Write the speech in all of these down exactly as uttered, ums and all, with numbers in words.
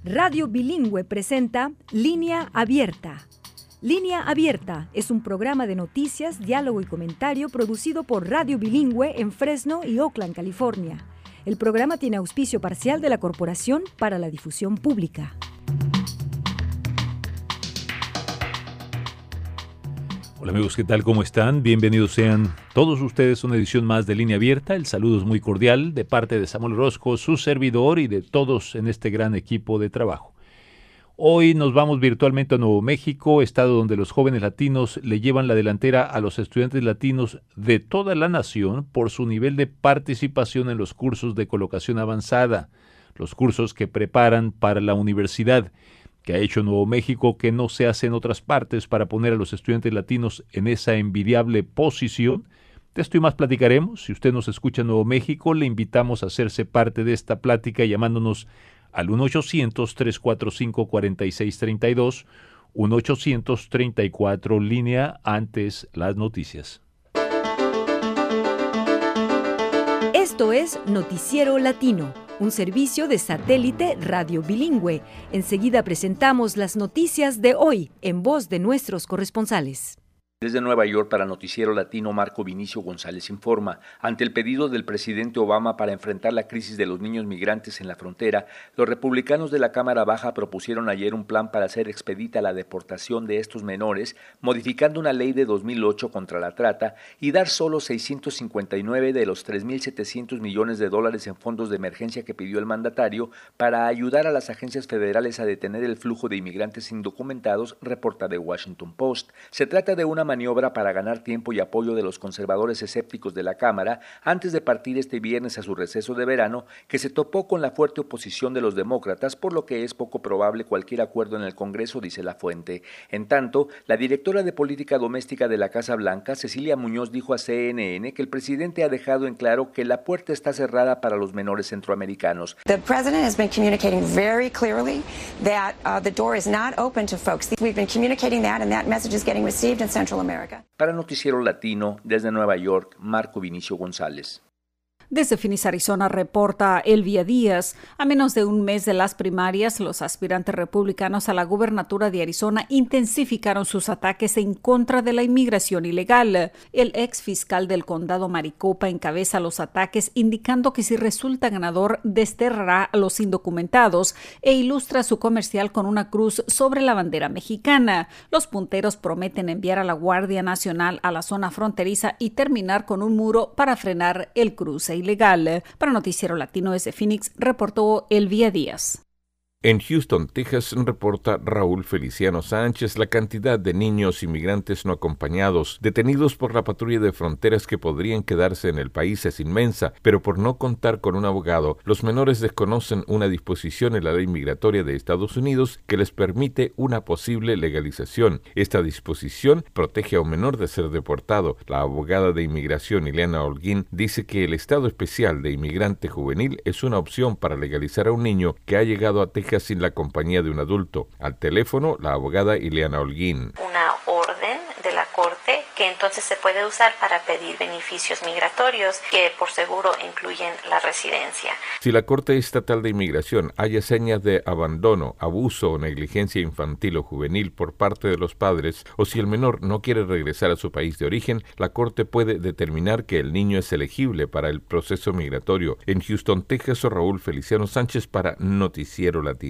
Radio Bilingüe presenta Línea Abierta. Línea Abierta es un programa de noticias, diálogo y comentario producido por Radio Bilingüe en Fresno y Oakland, California. El programa tiene auspicio parcial de la Corporación para la Difusión Pública. Hola amigos, ¿qué tal? ¿Cómo están? Bienvenidos sean todos ustedes a una edición más de Línea Abierta. El saludo es muy cordial de parte de Samuel Orozco, su servidor y de todos en este gran equipo de trabajo. Hoy nos vamos virtualmente a Nuevo México, estado donde los jóvenes latinos le llevan la delantera a los estudiantes latinos de toda la nación por su nivel de participación en los cursos de colocación avanzada, los cursos que preparan para la universidad, que ha hecho Nuevo México que no se hace en otras partes para poner a los estudiantes latinos en esa envidiable posición. De esto y más platicaremos. Si usted nos escucha en Nuevo México, le invitamos a hacerse parte de esta plática llamándonos al uno ochocientos, tres cuatro cinco, cuatro seis tres dos, uno ochocientos treinta y cuatro, línea antes las noticias. Esto es Noticiero Latino, un servicio de satélite Radio Bilingüe. Enseguida presentamos las noticias de hoy en voz de nuestros corresponsales. Desde Nueva York para Noticiero Latino, Marco Vinicio González informa. Ante el pedido del presidente Obama para enfrentar la crisis de los niños migrantes en la frontera, los republicanos de la Cámara Baja propusieron ayer un plan para hacer expedita la deportación de estos menores, modificando una ley de dos mil ocho contra la trata y dar solo seiscientos cincuenta y nueve de los tres mil setecientos millones de dólares en fondos de emergencia que pidió el mandatario para ayudar a las agencias federales a detener el flujo de inmigrantes indocumentados, reporta The Washington Post. Se trata de una maniobra para ganar tiempo y apoyo de los conservadores escépticos de la Cámara antes de partir este viernes a su receso de verano, que se topó con la fuerte oposición de los demócratas, por lo que es poco probable cualquier acuerdo en el Congreso, dice la fuente. En tanto, la directora de Política Doméstica de la Casa Blanca, Cecilia Muñoz, dijo a C N N que el presidente ha dejado en claro que la puerta está cerrada para los menores centroamericanos. The president has been communicating very clearly that uh, the door is not open to folks. We've been communicating that and that message is getting received in Central America. Para Noticiero Latino, desde Nueva York, Marco Vinicio González. Desde Phoenix, Arizona, reporta Elvia Díaz. A menos de un mes de las primarias, los aspirantes republicanos a la gubernatura de Arizona intensificaron sus ataques en contra de la inmigración ilegal. El ex fiscal del condado Maricopa encabeza los ataques, indicando que si resulta ganador, desterrará a los indocumentados e ilustra su comercial con una cruz sobre la bandera mexicana. Los punteros prometen enviar a la Guardia Nacional a la zona fronteriza y terminar con un muro para frenar el cruce ilegal. Para Noticiero Latino desde Phoenix, reportó Elvia Díaz. En Houston, Texas, reporta Raúl Feliciano Sánchez, la cantidad de niños inmigrantes no acompañados detenidos por la patrulla de fronteras que podrían quedarse en el país es inmensa, pero por no contar con un abogado, los menores desconocen una disposición en la ley migratoria de Estados Unidos que les permite una posible legalización. Esta disposición protege a un menor de ser deportado. La abogada de inmigración, Ileana Holguín, dice que el estado especial de inmigrante juvenil es una opción para legalizar a un niño que ha llegado a Texas sin la compañía de un adulto. Al teléfono, la abogada Ileana Holguín. Una orden de la Corte que entonces se puede usar para pedir beneficios migratorios que por seguro incluyen la residencia. Si la Corte Estatal de Inmigración halla señas de abandono, abuso o negligencia infantil o juvenil por parte de los padres, o si el menor no quiere regresar a su país de origen, la Corte puede determinar que el niño es elegible para el proceso migratorio. En Houston, Texas, Raúl Feliciano Sánchez para Noticiero Latino.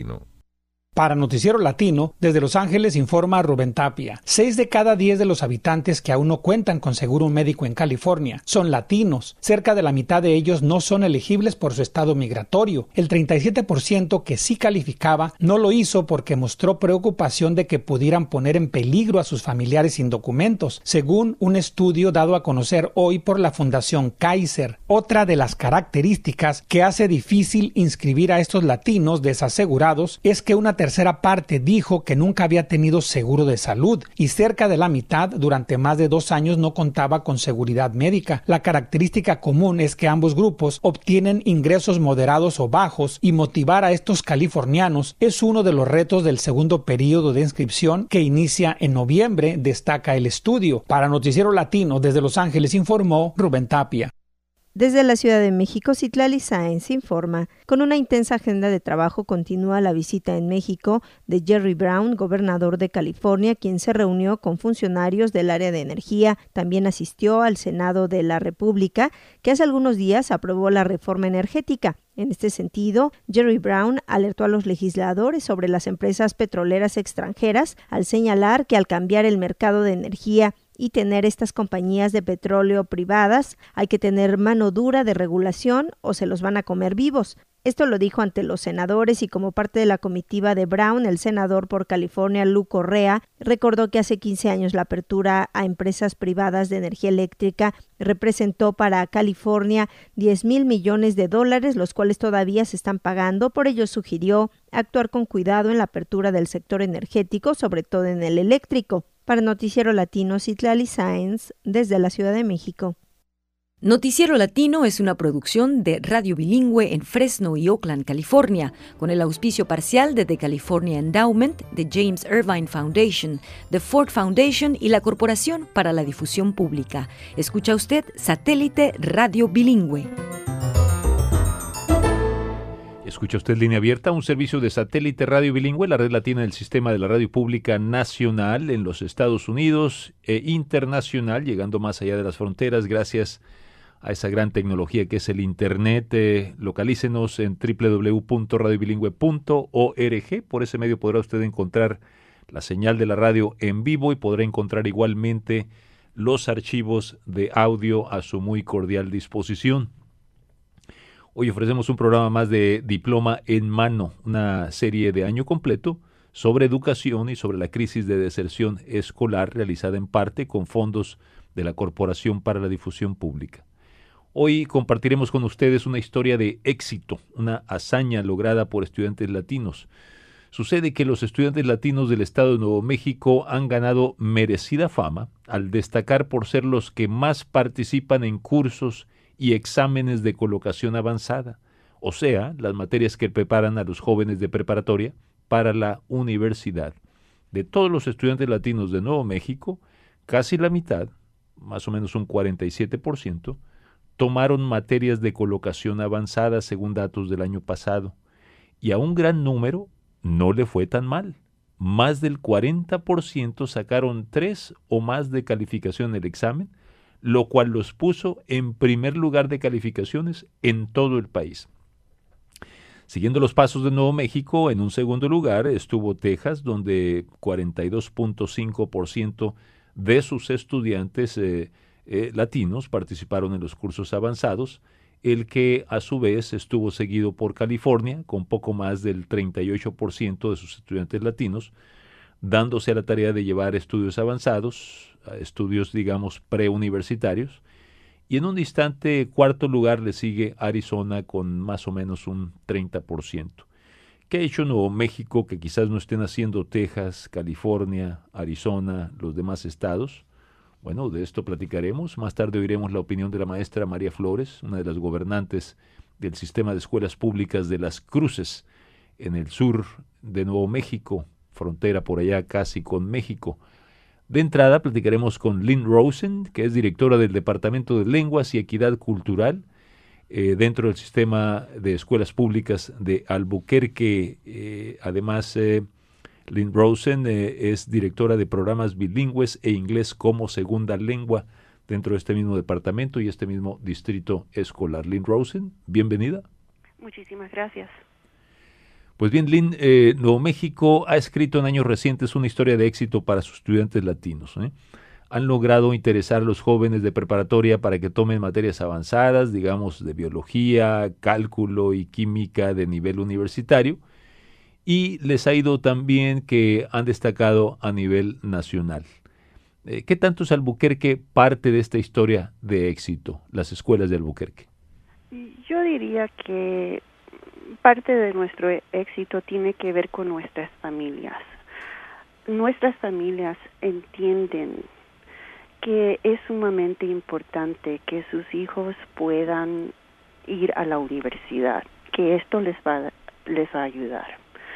Para Noticiero Latino, desde Los Ángeles informa Rubén Tapia. Seis de cada diez de los habitantes que aún no cuentan con seguro médico en California son latinos. Cerca de la mitad de ellos no son elegibles por su estado migratorio. El treinta y siete por ciento que sí calificaba no lo hizo porque mostró preocupación de que pudieran poner en peligro a sus familiares sin documentos, según un estudio dado a conocer hoy por la Fundación Kaiser. Otra de las características que hace difícil inscribir a estos latinos desasegurados es que una tercera parte dijo que nunca había tenido seguro de salud y cerca de la mitad durante más de dos años no contaba con seguridad médica. La característica común es que ambos grupos obtienen ingresos moderados o bajos y motivar a estos californianos es uno de los retos del segundo periodo de inscripción que inicia en noviembre, destaca el estudio. Para Noticiero Latino desde Los Ángeles informó Rubén Tapia. Desde la Ciudad de México, Citlali Sáenz informa. Con una intensa agenda de trabajo continúa la visita en México de Jerry Brown, gobernador de California, quien se reunió con funcionarios del área de energía. También asistió al Senado de la República, que hace algunos días aprobó la reforma energética. En este sentido, Jerry Brown alertó a los legisladores sobre las empresas petroleras extranjeras al señalar que al cambiar el mercado de energía y tener estas compañías de petróleo privadas, hay que tener mano dura de regulación o se los van a comer vivos. Esto lo dijo ante los senadores y como parte de la comitiva de Brown, el senador por California, Lou Correa, recordó que hace quince años la apertura a empresas privadas de energía eléctrica representó para California diez mil millones de dólares, los cuales todavía se están pagando. Por ello sugirió actuar con cuidado en la apertura del sector energético, sobre todo en el eléctrico. Para Noticiero Latino, Citlali Sáenz, desde la Ciudad de México. Noticiero Latino es una producción de Radio Bilingüe en Fresno y Oakland, California, con el auspicio parcial de The California Endowment, de James Irvine Foundation, The Ford Foundation y la Corporación para la Difusión Pública. Escucha usted Satélite Radio Bilingüe. Escucha usted Línea Abierta, un servicio de Satélite Radio Bilingüe, la red latina del sistema de la radio pública nacional en los Estados Unidos e internacional, llegando más allá de las fronteras gracias a esa gran tecnología que es el Internet. Eh, localícenos en doble u doble u doble u punto radio bilingüe punto org. Por ese medio podrá usted encontrar la señal de la radio en vivo y podrá encontrar igualmente los archivos de audio a su muy cordial disposición. Hoy ofrecemos un programa más de Diploma en Mano, una serie de año completo sobre educación y sobre la crisis de deserción escolar realizada en parte con fondos de la Corporación para la Difusión Pública. Hoy compartiremos con ustedes una historia de éxito, una hazaña lograda por estudiantes latinos. Sucede que los estudiantes latinos del estado de Nuevo México han ganado merecida fama al destacar por ser los que más participan en cursos y exámenes de colocación avanzada, o sea, las materias que preparan a los jóvenes de preparatoria para la universidad. De todos los estudiantes latinos de Nuevo México, casi la mitad, más o menos un cuarenta y siete por ciento, tomaron materias de colocación avanzada según datos del año pasado, y a un gran número no le fue tan mal. Más del cuarenta por ciento sacaron tres o más de calificación en el examen, lo cual los puso en primer lugar de calificaciones en todo el país. Siguiendo los pasos de Nuevo México, en un segundo lugar estuvo Texas, donde cuarenta y dos punto cinco por ciento de sus estudiantes eh, eh, latinos participaron en los cursos avanzados, el que a su vez estuvo seguido por California, con poco más del treinta y ocho por ciento de sus estudiantes latinos, dándose a la tarea de llevar estudios avanzados, estudios, digamos, preuniversitarios, y en un distante cuarto lugar le sigue Arizona con más o menos un treinta por ciento. ¿Qué ha hecho Nuevo México que quizás no estén haciendo Texas, California, Arizona, los demás estados? Bueno, de esto platicaremos. Más tarde oiremos la opinión de la maestra María Flores, una de las gobernantes del sistema de escuelas públicas de Las Cruces, en el sur de Nuevo México, frontera por allá casi con México. De entrada platicaremos con Lynn Rosen, que es directora del Departamento de Lenguas y Equidad Cultural eh, dentro del sistema de escuelas públicas de Albuquerque. Eh, además, eh, Lynn Rosen eh, es directora de programas bilingües e inglés como segunda lengua dentro de este mismo departamento y este mismo distrito escolar. Lynn Rosen, bienvenida. Muchísimas gracias. Pues bien, Lynn, eh, Nuevo México ha escrito en años recientes una historia de éxito para sus estudiantes latinos. ¿eh? Han logrado interesar a los jóvenes de preparatoria para que tomen materias avanzadas, digamos, de biología, cálculo y química de nivel universitario, y les ha ido tan bien que han destacado a nivel nacional. Eh, ¿Qué tanto es Albuquerque parte de esta historia de éxito, las escuelas de Albuquerque? Yo diría que parte de nuestro éxito tiene que ver con nuestras familias. Nuestras familias entienden que es sumamente importante que sus hijos puedan ir a la universidad, que esto les va, les va a ayudar.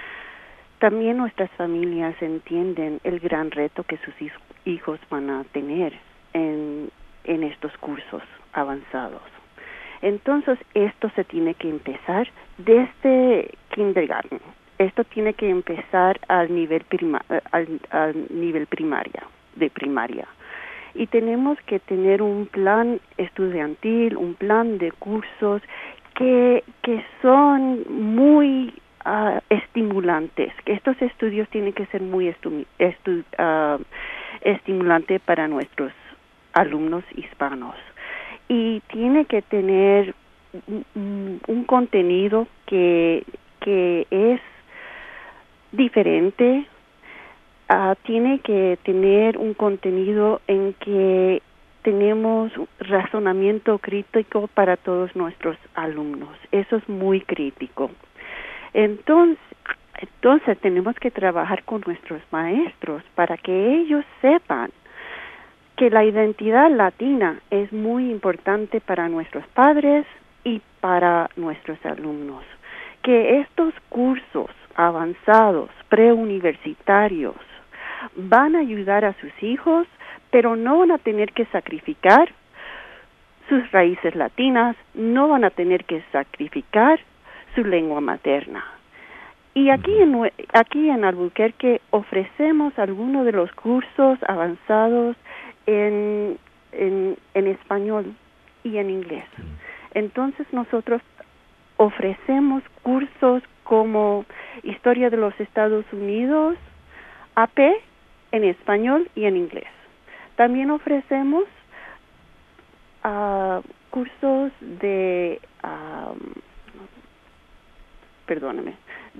También nuestras familias entienden el gran reto que sus hijos van a tener en, en estos cursos avanzados. Entonces, esto se tiene que empezar desde kindergarten. Esto tiene que empezar al nivel prima, al, al nivel primaria, de primaria. Y tenemos que tener un plan estudiantil, un plan de cursos que, que son muy uh, estimulantes. Que estos estudios tienen que ser muy estu, estu, uh, estimulantes para nuestros alumnos hispanos. Y tiene que tener un, un contenido que, que es diferente. Uh, tiene que tener un contenido en que tenemos razonamiento crítico para todos nuestros alumnos. Eso es muy crítico. Entonces, entonces tenemos que trabajar con nuestros maestros para que ellos sepan que la identidad latina es muy importante para nuestros padres y para nuestros alumnos. Que estos cursos avanzados, preuniversitarios, van a ayudar a sus hijos, pero no van a tener que sacrificar sus raíces latinas, no van a tener que sacrificar su lengua materna. Y aquí en, aquí en Albuquerque ofrecemos algunos de los cursos avanzados en, en, en español y en inglés. Entonces nosotros ofrecemos cursos como Historia de los Estados Unidos, A P, en español y en inglés. También ofrecemos uh, cursos de, um, perdóname,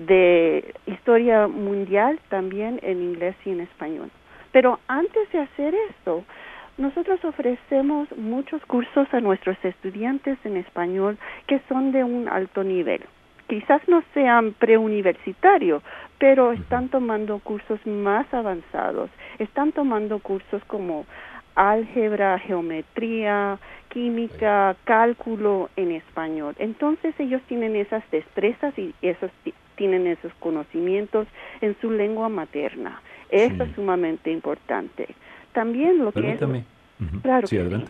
de historia mundial también en inglés y en español. Pero antes de hacer esto, nosotros ofrecemos muchos cursos a nuestros estudiantes en español que son de un alto nivel. Quizás no sean preuniversitarios, pero están tomando cursos más avanzados. Están tomando cursos como álgebra, geometría, química, cálculo en español. Entonces ellos tienen esas destrezas y esos tienen esos conocimientos en su lengua materna. Eso sí. Es sumamente importante. También lo Permítame. que es... Uh-huh. Claro sí, que adelante. sí.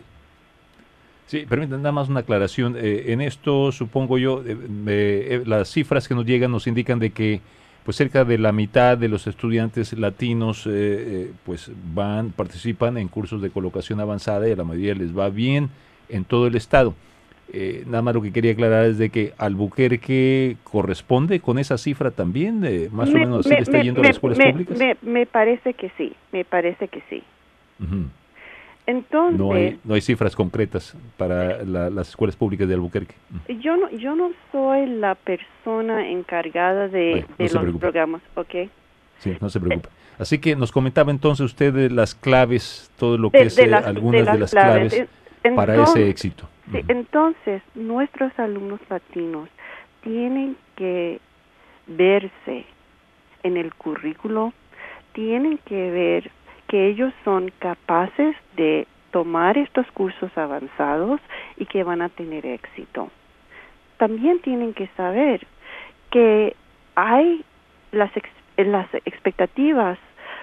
Sí, permítanme nada más una aclaración. Eh, en esto, supongo yo, eh, eh, las cifras que nos llegan nos indican de que pues cerca de la mitad de los estudiantes latinos eh, eh, pues van, participan en cursos de colocación avanzada y a la mayoría les va bien en todo el estado. Eh, nada más lo que quería aclarar es de que Albuquerque corresponde con esa cifra también, eh, más me, o menos así me, le está me, yendo me, a las escuelas me, públicas. Me, me parece que sí, me parece que sí. Uh-huh. Entonces, no hay no hay cifras concretas para la, las escuelas públicas de Albuquerque. Yo no yo no soy la persona encargada de, Ay, no de los preocupe. programas, ¿ok? Sí, no se preocupe. Así que nos comentaba entonces usted de las claves, todo lo De- que es de eh, las- algunas de de las las claves. claves En- para entonces- ese éxito. Sí, entonces, nuestros alumnos latinos tienen que verse en el currículo, tienen que ver que ellos son capaces de tomar estos cursos avanzados y que van a tener éxito. También tienen que saber que hay las, ex, las expectativas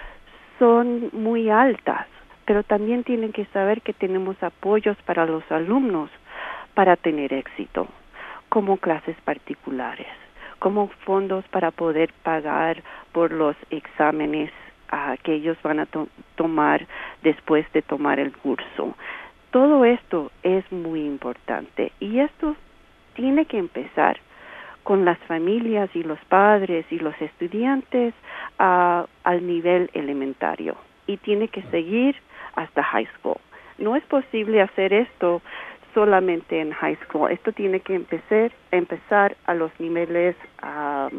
son muy altas, pero también tienen que saber que tenemos apoyos para los alumnos para tener éxito, como clases particulares, como fondos para poder pagar por los exámenes uh, que ellos van a to- tomar después de tomar el curso. Todo esto es muy importante y esto tiene que empezar con las familias y los padres y los estudiantes uh, al nivel elementario y tiene que seguir hasta high school. No es posible hacer esto solamente en high school. Esto tiene que empezar, empezar a los niveles... Um,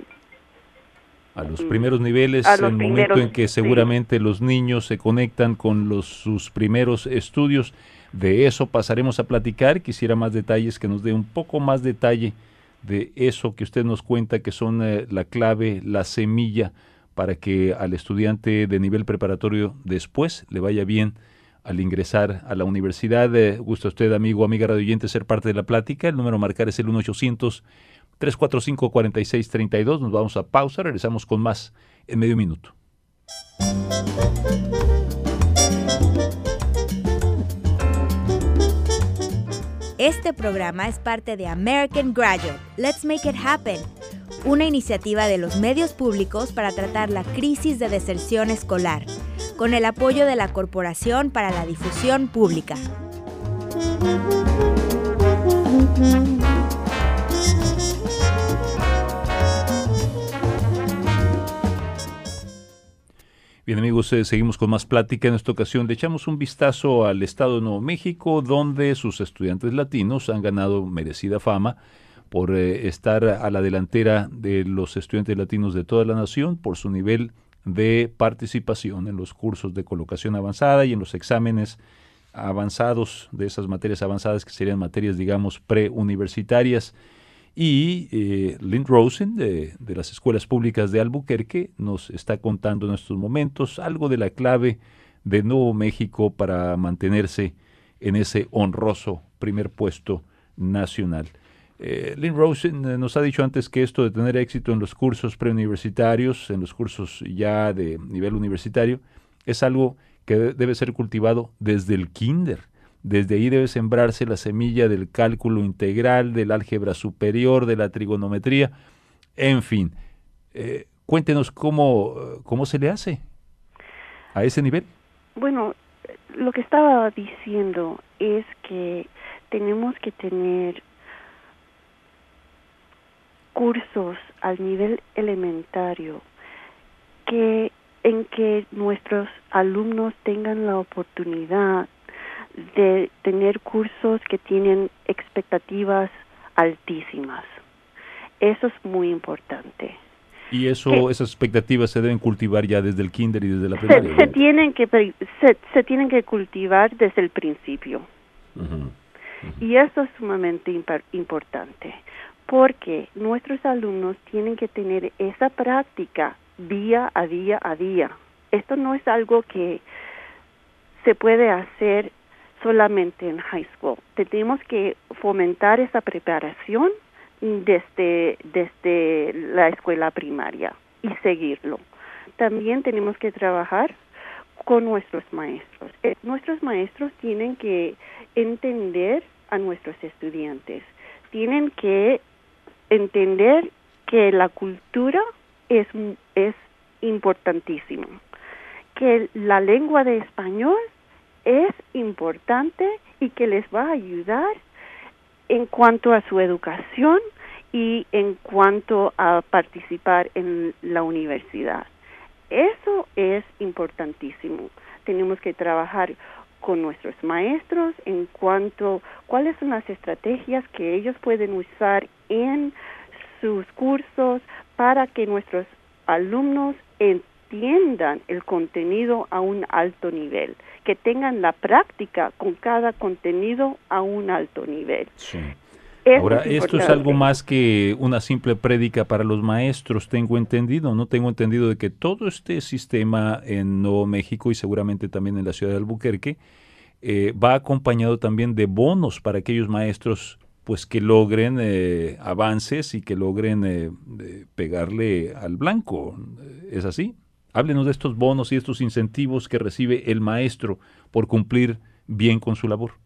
a los primeros niveles, a los en el momento primeros, en que seguramente sí. los niños se conectan con los, sus primeros estudios. De eso pasaremos a platicar. Quisiera más detalles, que nos dé un poco más detalle de eso que usted nos cuenta, que son eh, la clave, la semilla, para que al estudiante de nivel preparatorio después le vaya bien al ingresar a la universidad. Eh, gusta usted, amigo o amiga radioyente, ser parte de la plática. El número a marcar es el uno ochocientos, tres cuatro cinco, cuatro seis tres dos. Nos vamos a pausa, regresamos con más en medio minuto. Este programa es parte de American Graduate, Let's Make It Happen, una iniciativa de los medios públicos para tratar la crisis de deserción escolar, con el apoyo de la Corporación para la Difusión Pública. Bien, amigos, eh, seguimos con más plática. En esta ocasión le echamos un vistazo al estado de Nuevo México, donde sus estudiantes latinos han ganado merecida fama por eh, estar a la delantera de los estudiantes latinos de toda la nación por su nivel de participación en los cursos de colocación avanzada y en los exámenes avanzados de esas materias avanzadas que serían materias, digamos, preuniversitarias. Y eh, Lynn Rosen, de, de las escuelas públicas de Albuquerque, nos está contando en estos momentos algo de la clave de Nuevo México para mantenerse en ese honroso primer puesto nacional. Eh, Lynn Rosen eh, nos ha dicho antes que esto de tener éxito en los cursos preuniversitarios, en los cursos ya de nivel universitario, es algo que debe ser cultivado desde el kinder. Desde ahí debe sembrarse la semilla del cálculo integral, del álgebra superior, de la trigonometría, en fin. Eh, cuéntenos cómo, cómo se le hace a ese nivel. Bueno, lo que estaba diciendo es que tenemos que tener cursos al nivel elementario que en que nuestros alumnos tengan la oportunidad de tener cursos que tienen expectativas altísimas. Eso es muy importante. Y eso, que esas expectativas se deben cultivar ya desde el kinder y desde la primaria. Se, se tienen que se, se tienen que cultivar desde el principio. Uh-huh. Uh-huh. Y eso es sumamente imp- importante, porque nuestros alumnos tienen que tener esa práctica día a día a día. Esto no es algo que se puede hacer solamente en high school. Tenemos que fomentar esa preparación desde, desde la escuela primaria y seguirlo. También tenemos que trabajar con nuestros maestros. Eh, nuestros maestros tienen que entender a nuestros estudiantes. Tienen que entender que la cultura es, es importantísima, que la lengua de español es importante y que les va a ayudar en cuanto a su educación y en cuanto a participar en la universidad. Eso es importantísimo. Tenemos que trabajar con nuestros maestros en cuanto a cuáles son las estrategias que ellos pueden usar en sus cursos para que nuestros alumnos entiendan el contenido a un alto nivel, que tengan la práctica con cada contenido a un alto nivel. Sí. Eso Ahora, es esto es algo más que una simple prédica para los maestros, tengo entendido, ¿no? Tengo entendido de que todo este sistema en Nuevo México y seguramente también en la ciudad de Albuquerque eh, va acompañado también de bonos para aquellos maestros pues que logren eh, avances y que logren eh, eh, pegarle al blanco. ¿Es así? Háblenos de estos bonos y estos incentivos que recibe el maestro por cumplir bien con su labor.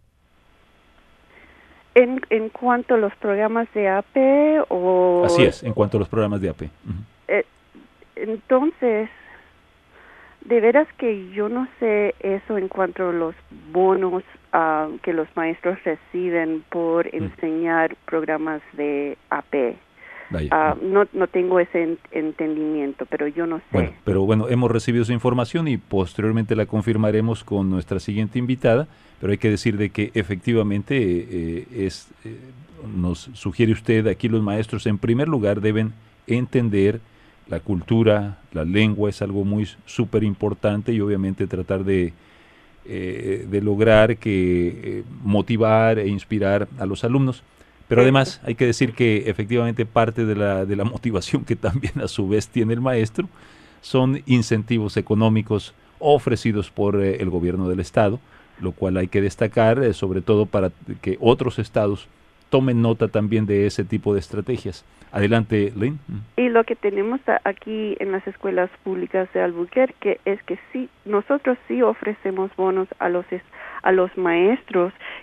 En, en cuanto a los programas de A P o... Así es, en cuanto a los programas de A P. Uh-huh. Eh, entonces, de veras que yo no sé eso en cuanto a los bonos uh, que los maestros reciben por uh-huh. enseñar programas de A P. Uh, no, no tengo ese en, entendimiento, pero yo no sé. Bueno, pero bueno, hemos recibido esa información y posteriormente la confirmaremos con nuestra siguiente invitada, pero hay que decir de que efectivamente eh, es eh, nos sugiere usted aquí los maestros en primer lugar deben entender la cultura, la lengua es algo muy súper importante y obviamente tratar de eh, de lograr que eh, motivar e inspirar a los alumnos. Pero además hay que decir que efectivamente parte de la, de la motivación que también a su vez tiene el maestro son incentivos económicos ofrecidos por eh, el gobierno del estado, lo cual hay que destacar, eh, sobre todo para que otros estados tomen nota también de ese tipo de estrategias. Adelante, Lynn. Y lo que tenemos aquí en las escuelas públicas de Albuquerque es que sí, nosotros sí ofrecemos bonos a los a los maestros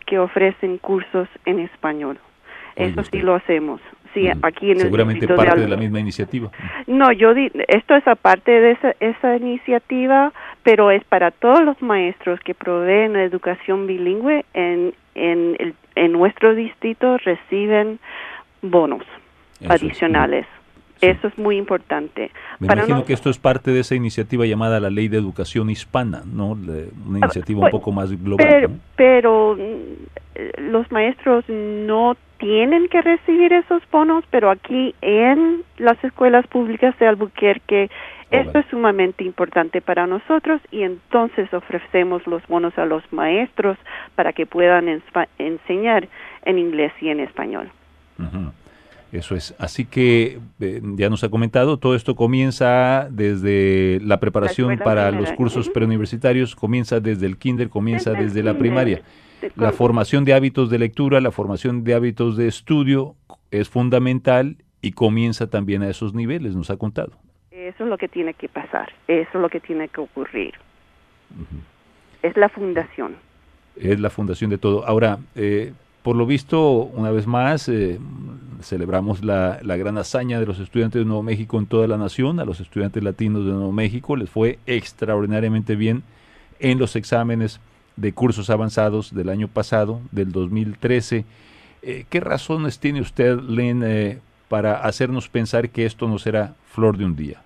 que ofrecen cursos en español. Oye, Eso usted. sí lo hacemos. Sí, Mm. aquí en el Seguramente distrito parte de, de la misma iniciativa. No, yo di, esto es aparte de esa, esa iniciativa, pero es para todos los maestros que proveen educación bilingüe en en el, en nuestro distrito reciben bonos Eso adicionales. Es. Sí. Eso es muy importante. Me para imagino no, que esto es parte de esa iniciativa llamada la Ley de Educación Hispana, ¿no? Le, una iniciativa pues, un poco más global. Pero, ¿no? pero los maestros no tienen que recibir esos bonos, pero aquí en las escuelas públicas de Albuquerque Oh, esto vale. es sumamente importante para nosotros y entonces ofrecemos los bonos a los maestros para que puedan enspa- enseñar en inglés y en español. Uh-huh. Eso es. Así que eh, ya nos ha comentado, todo esto comienza desde la preparación escuela para primera. los cursos Ujú. preuniversitarios, comienza desde el kinder, comienza Desde el desde la kinder. primaria. De- La formación de hábitos de lectura, la formación de hábitos de estudio es fundamental y comienza también a esos niveles, nos ha contado. Eso es lo que tiene que pasar, eso es lo que tiene que ocurrir. Uh-huh. Es la fundación. Es la fundación de todo. Ahora, eh, por lo visto, una vez más, eh, celebramos la, la gran hazaña de los estudiantes de Nuevo México en toda la nación. A los estudiantes latinos de Nuevo México les fue extraordinariamente bien en los exámenes de cursos avanzados del año pasado, del dos mil trece. Eh, ¿Qué razones tiene usted, Lynn, eh, para hacernos pensar que esto no será flor de un día?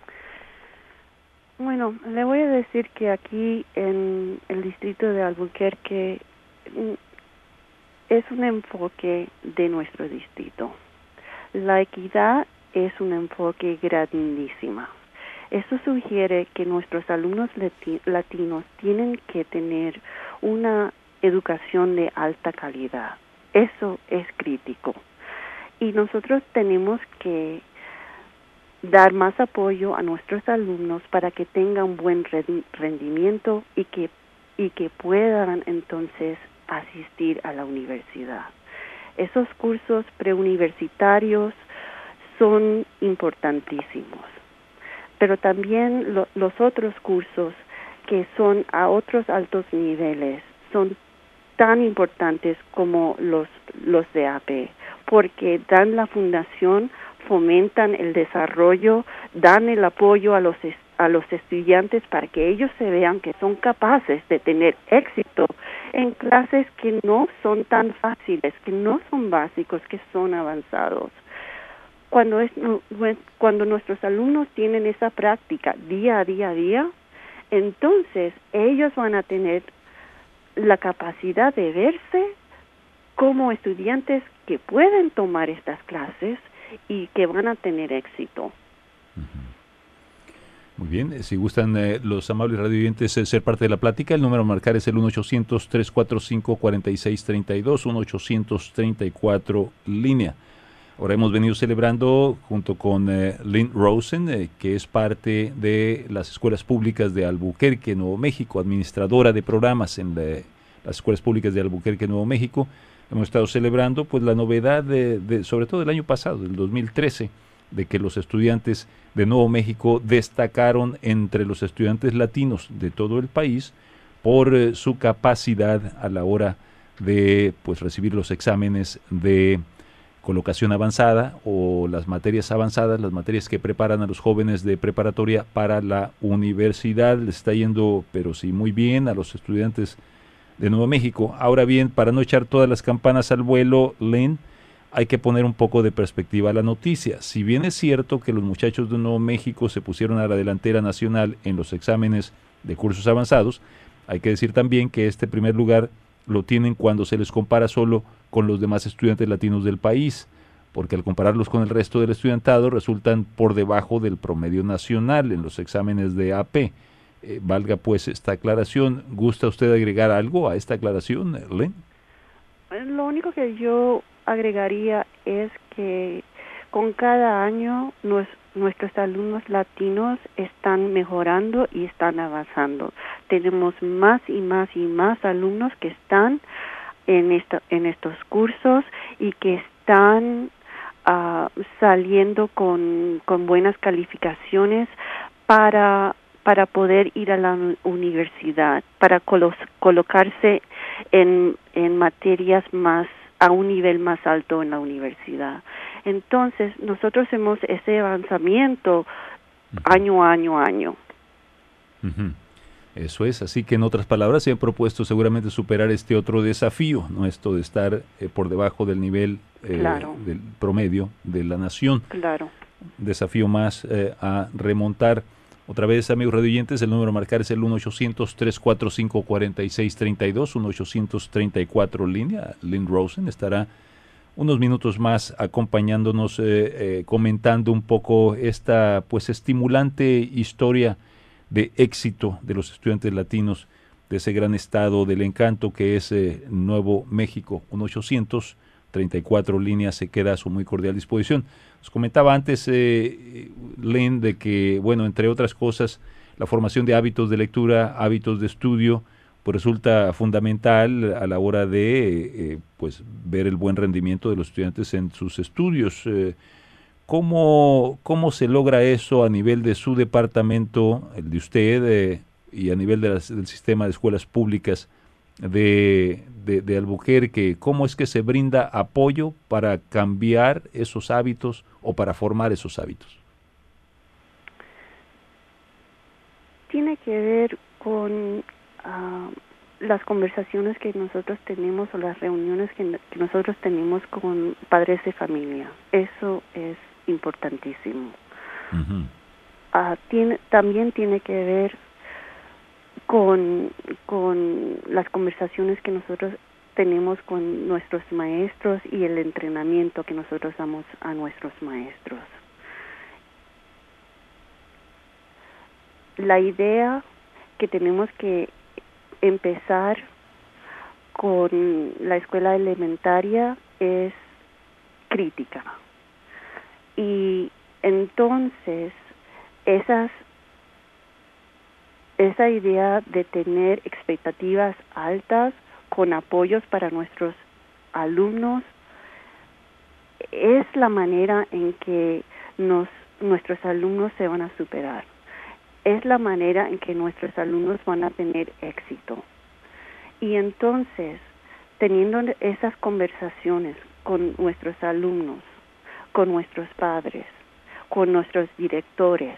Bueno, le voy a decir que aquí en el distrito de Albuquerque es un enfoque de nuestro distrito. La equidad es un enfoque grandísima. Eso sugiere que nuestros alumnos lati- latinos tienen que tener una educación de alta calidad. Eso es crítico. Y nosotros tenemos que dar más apoyo a nuestros alumnos para que tengan buen rendimiento y que y que puedan entonces asistir a la universidad. Esos cursos preuniversitarios son importantísimos, pero también lo, los otros cursos que son a otros altos niveles son tan importantes como los los de A P, porque dan la fundación, fomentan el desarrollo, dan el apoyo a los a los estudiantes para que ellos se vean que son capaces de tener éxito en clases que no son tan fáciles, que no son básicos, que son avanzados. Cuando es cuando nuestros alumnos tienen esa práctica día a día a día, entonces ellos van a tener la capacidad de verse como estudiantes que pueden tomar estas clases y que van a tener éxito. Muy bien, si gustan eh, los amables radioyentes eh, ser parte de la plática, el número a marcar es el uno ochocientos, tres cuatro cinco, cuatro seis tres dos, uno ochocientos treinta y cuatro línea. Ahora hemos venido celebrando junto con eh, Lynn Rosen, eh, que es parte de las escuelas públicas de Albuquerque, Nuevo México, administradora de programas en la, las escuelas públicas de Albuquerque, Nuevo México. Hemos estado celebrando pues la novedad, de, de, sobre todo del año pasado, del dos mil trece, de que los estudiantes de Nuevo México destacaron entre los estudiantes latinos de todo el país por eh, su capacidad a la hora de pues recibir los exámenes de colocación avanzada o las materias avanzadas, las materias que preparan a los jóvenes de preparatoria para la universidad. Les está yendo, pero sí, muy bien a los estudiantes de Nuevo México. Ahora bien, para no echar todas las campanas al vuelo, Lynn, hay que poner un poco de perspectiva a la noticia. Si bien es cierto que los muchachos de Nuevo México se pusieron a la delantera nacional en los exámenes de cursos avanzados, hay que decir también que este primer lugar lo tienen cuando se les compara solo con los demás estudiantes latinos del país, porque al compararlos con el resto del estudiantado resultan por debajo del promedio nacional en los exámenes de A P. Eh, valga pues esta aclaración. ¿Gusta usted agregar algo a esta aclaración, Lynn? Lo único que yo agregaría es que con cada año nos, nuestros alumnos latinos están mejorando y están avanzando. Tenemos más y más y más alumnos que están en esta, en estos cursos y que están uh, saliendo con, con buenas calificaciones para para poder ir a la universidad, para colo- colocarse en, en materias más, a un nivel más alto en la universidad. Entonces, nosotros hacemos ese avanzamiento uh-huh. año a año a año. Uh-huh. Eso es, así que en otras palabras se han propuesto seguramente superar este otro desafío, ¿no? Esto de estar eh, por debajo del nivel eh, claro. del promedio de la nación. Claro. Desafío más eh, a remontar. Otra vez, amigos radioyentes, el número a marcar es el uno ochocientos, tres cuatro cinco, cuatro seis tres dos, uno ochocientos treinta y cuatro línea. Lynn Rosen estará unos minutos más acompañándonos, eh, eh, comentando un poco esta pues estimulante historia de éxito de los estudiantes latinos de ese gran estado del encanto que es eh, Nuevo México. uno ochocientos treinta y cuatro líneas se queda a su muy cordial disposición. Os comentaba antes, eh, Lynn, de que, bueno, entre otras cosas, la formación de hábitos de lectura, hábitos de estudio, pues resulta fundamental a la hora de eh, pues ver el buen rendimiento de los estudiantes en sus estudios. Eh, ¿Cómo, ¿Cómo se logra eso a nivel de su departamento, el de usted, eh, y a nivel de las, del sistema de escuelas públicas de, de, de Albuquerque? ¿Cómo es que se brinda apoyo para cambiar esos hábitos o para formar esos hábitos? Tiene que ver con uh, las conversaciones que nosotros tenemos o las reuniones que, que nosotros tenemos con padres de familia. Eso es importantísimo. Uh-huh. Uh, tiene, también tiene que ver con, con las conversaciones que nosotros tenemos con nuestros maestros y el entrenamiento que nosotros damos a nuestros maestros. La idea que tenemos que empezar con la escuela elementaria es crítica. Y entonces esas esa idea de tener expectativas altas con apoyos para nuestros alumnos es la manera en que nos nuestros alumnos se van a superar. Es la manera en que nuestros alumnos van a tener éxito. Y entonces, teniendo esas conversaciones con nuestros alumnos, con nuestros padres, con nuestros directores,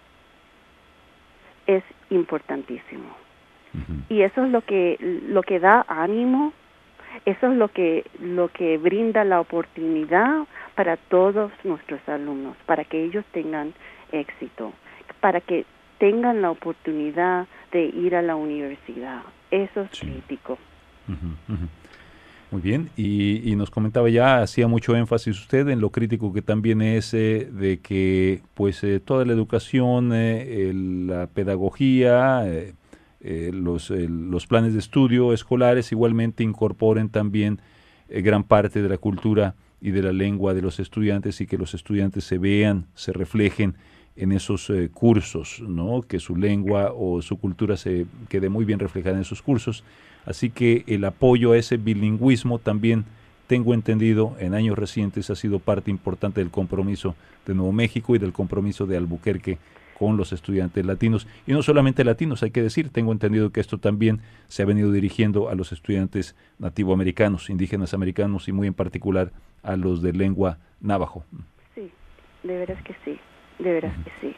es importantísimo. Uh-huh. Y eso es lo que lo que da ánimo, eso es lo que lo que brinda la oportunidad para todos nuestros alumnos, para que ellos tengan éxito, para que tengan la oportunidad de ir a la universidad. Eso es sí. crítico. Uh-huh, uh-huh. Muy bien, y, y nos comentaba ya, hacía mucho énfasis usted en lo crítico que también es eh, de que pues eh, toda la educación, eh, el, la pedagogía, eh, eh, los, eh, los planes de estudio escolares igualmente incorporen también eh, gran parte de la cultura y de la lengua de los estudiantes y que los estudiantes se vean, se reflejen en esos eh, cursos, ¿no? Que su lengua o su cultura se quede muy bien reflejada en esos cursos. Así que el apoyo a ese bilingüismo también, tengo entendido, en años recientes ha sido parte importante del compromiso de Nuevo México y del compromiso de Albuquerque con los estudiantes latinos. Y no solamente latinos, hay que decir, tengo entendido que esto también se ha venido dirigiendo a los estudiantes nativoamericanos, indígenas americanos y muy en particular a los de lengua návajo. Sí, de veras que sí. De veras uh-huh. que sí.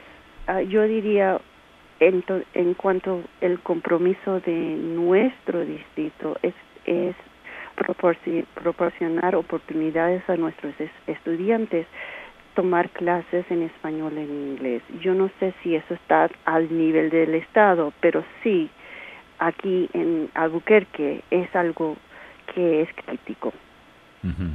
Uh, yo diría, en, to, en cuanto al compromiso de nuestro distrito, es, es proporci- proporcionar oportunidades a nuestros es, estudiantes, tomar clases en español y en inglés. Yo no sé si eso está al nivel del Estado, pero sí, aquí en Albuquerque es algo que es crítico uh-huh.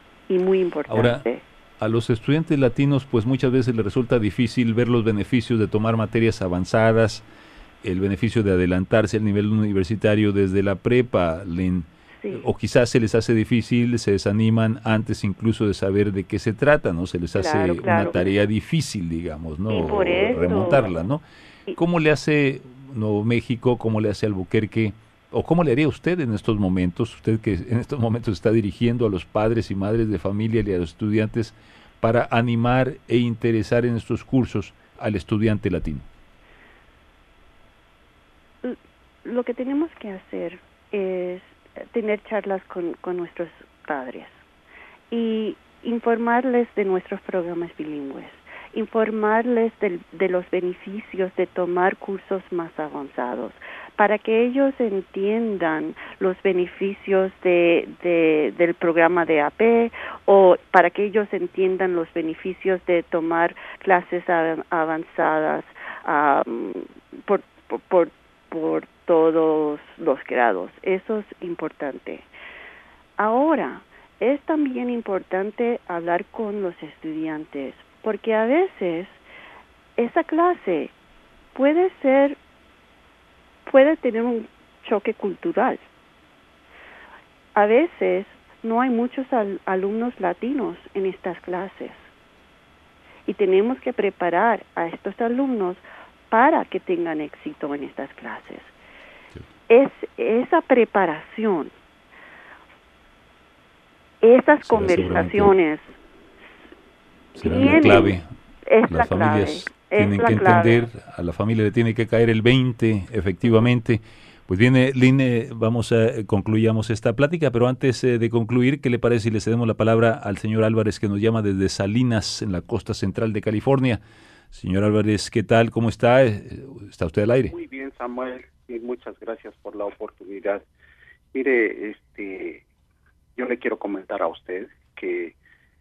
y muy importante. Ahora, a los estudiantes latinos pues muchas veces les resulta difícil ver los beneficios de tomar materias avanzadas, el beneficio de adelantarse al nivel universitario desde la prepa, Lynn. Sí. O quizás se les hace difícil, se desaniman antes incluso de saber de qué se trata, ¿no? Se les hace claro, claro. una tarea difícil, digamos, ¿no? Y por eso. Remontarla, ¿no? ¿Cómo le hace Nuevo México, cómo le hace Albuquerque, o cómo le haría usted en estos momentos, usted que en estos momentos está dirigiendo a los padres y madres de familia y a los estudiantes para animar e interesar en estos cursos al estudiante latino? Lo que tenemos que hacer es tener charlas con, con nuestros padres y informarles de nuestros programas bilingües, informarles de, de los beneficios de tomar cursos más avanzados, para que ellos entiendan los beneficios de, de, del programa de A P o para que ellos entiendan los beneficios de tomar clases avanzadas um, por, por, por, por todos los grados. Eso es importante. Ahora, es también importante hablar con los estudiantes, porque a veces esa clase puede ser puede tener un choque cultural. A veces no hay muchos al, alumnos latinos en estas clases y tenemos que preparar a estos alumnos para que tengan éxito en estas clases. Sí. Es esa preparación, esas sí, conversaciones será la clave. Es Las la familias clave. tienen que clave. entender, a la familia le tiene que caer el veinte, efectivamente. Pues bien, Lynn, eh, vamos a eh, concluyamos esta plática, pero antes eh, de concluir, ¿qué le parece si le cedemos la palabra al señor Álvarez, que nos llama desde Salinas, en la costa central de California? Señor Álvarez, ¿qué tal? ¿Cómo está? ¿Está usted al aire? Muy bien, Samuel, y muchas gracias por la oportunidad. Mire, este, yo le quiero comentar a usted que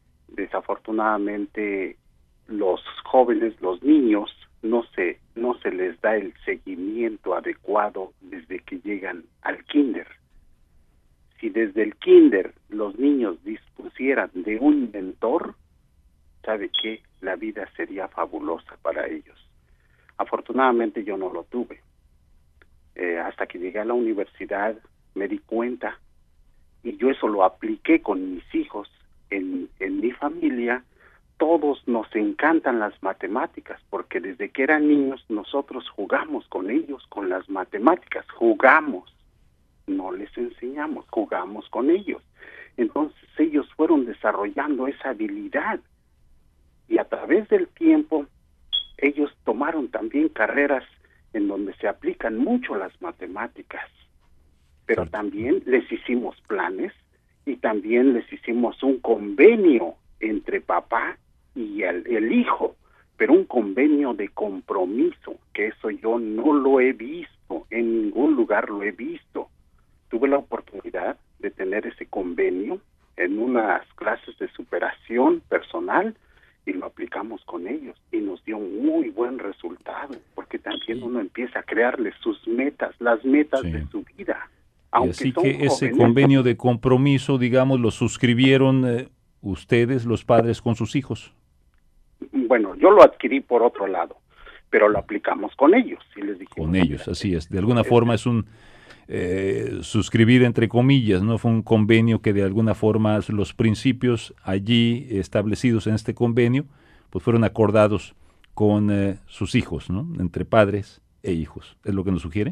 desafortunadamente los jóvenes, los niños, no se no se les da el seguimiento adecuado desde que llegan al kinder. Si desde el kinder los niños dispusieran de un mentor, ¿sabe qué? La vida sería fabulosa para ellos. Afortunadamente yo no lo tuve. Eh, hasta que llegué a la universidad me di cuenta, y yo eso lo apliqué con mis hijos. En, en mi familia todos nos encantan las matemáticas, porque desde que eran niños nosotros jugamos con ellos, con las matemáticas, jugamos, no les enseñamos, jugamos con ellos. Entonces ellos fueron desarrollando esa habilidad, y a través del tiempo ellos tomaron también carreras en donde se aplican mucho las matemáticas, pero también les hicimos planes y también les hicimos un convenio entre papá y el, el hijo, pero un convenio de compromiso, que eso yo no lo he visto, en ningún lugar lo he visto. Tuve la oportunidad de tener ese convenio en unas clases de superación personal y lo aplicamos con ellos y nos dio un muy buen resultado, porque también uno empieza a crearles sus metas, las metas sí. de su vida. Y así que jóvenes, ese convenio de compromiso, digamos, lo suscribieron eh, ustedes, los padres, con sus hijos. Bueno, yo lo adquirí por otro lado, pero lo aplicamos con ellos. Y les dijimos, con ellos, así es. De alguna forma es un eh, suscribir entre comillas, ¿no? Fue un convenio que de alguna forma los principios allí establecidos en este convenio, pues fueron acordados con eh, sus hijos, ¿no? Entre padres e hijos. ¿Es lo que nos sugiere?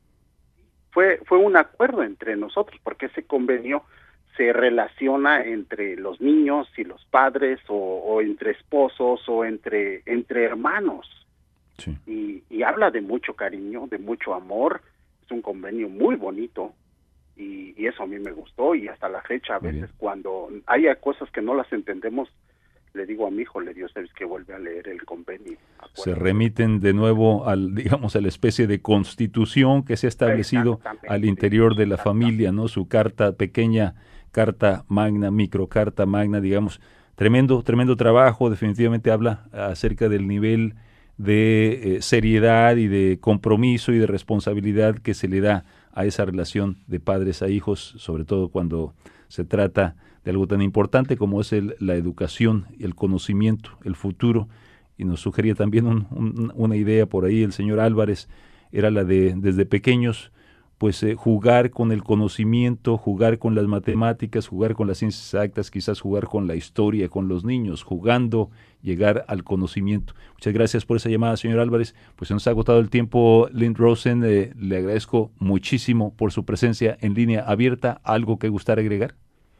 Fue, fue un acuerdo entre nosotros, porque ese convenio se relaciona entre los niños y los padres, o, o entre esposos, o entre, entre hermanos. Sí. Y, y habla de mucho cariño, de mucho amor. Es un convenio muy bonito, y, y eso a mí me gustó, y hasta la fecha a veces cuando haya cosas que no las entendemos, le digo a mi hijo, le digo, ¿sabes qué? Vuelve a leer el convenio. Acuérdate. Se remiten de nuevo al, digamos, a la especie de constitución que se ha establecido al interior de la familia, ¿no? Su carta pequeña, carta magna, microcarta magna, digamos, tremendo, tremendo trabajo, definitivamente habla acerca del nivel de eh, seriedad y de compromiso y de responsabilidad que se le da a esa relación de padres a hijos, sobre todo cuando se trata de algo tan importante como es el, la educación, el conocimiento, el futuro. Y nos sugería también un, un, una idea por ahí el señor Álvarez, era la de desde pequeños pues eh, jugar con el conocimiento, jugar con las matemáticas, jugar con las ciencias exactas, quizás jugar con la historia, con los niños, jugando, llegar al conocimiento. Muchas gracias por esa llamada, señor Álvarez. Pues se nos ha agotado el tiempo, Lynn Rosen, eh, le agradezco muchísimo por su presencia en Línea Abierta. ¿Algo que gustara agregar?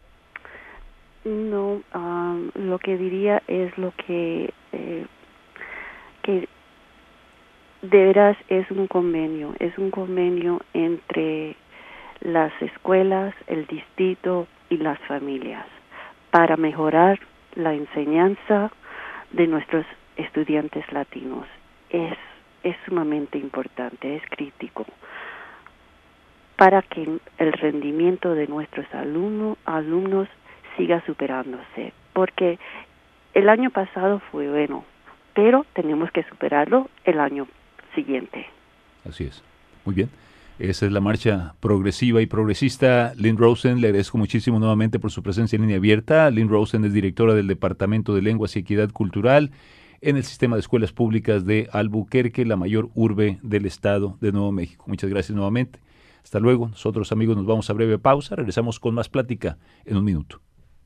No, um, lo que diría es lo que, eh, que de veras es un convenio, es un convenio entre las escuelas, el distrito y las familias para mejorar la enseñanza de nuestros estudiantes latinos. Es, es sumamente importante, es crítico para que el rendimiento de nuestros alumnos, alumnos siga superándose, porque el año pasado fue bueno, pero tenemos que superarlo el año siguiente. Así es. Muy bien. Esa es la marcha progresiva y progresista. Lynn Rosen, le agradezco muchísimo nuevamente por su presencia en Línea Abierta. Lynn Rosen es directora del Departamento de Lenguas y Equidad Cultural en el Sistema de Escuelas Públicas de Albuquerque, la mayor urbe del estado de Nuevo México. Muchas gracias nuevamente. Hasta luego. Nosotros, amigos, nos vamos a breve pausa. Regresamos con más plática en un minuto.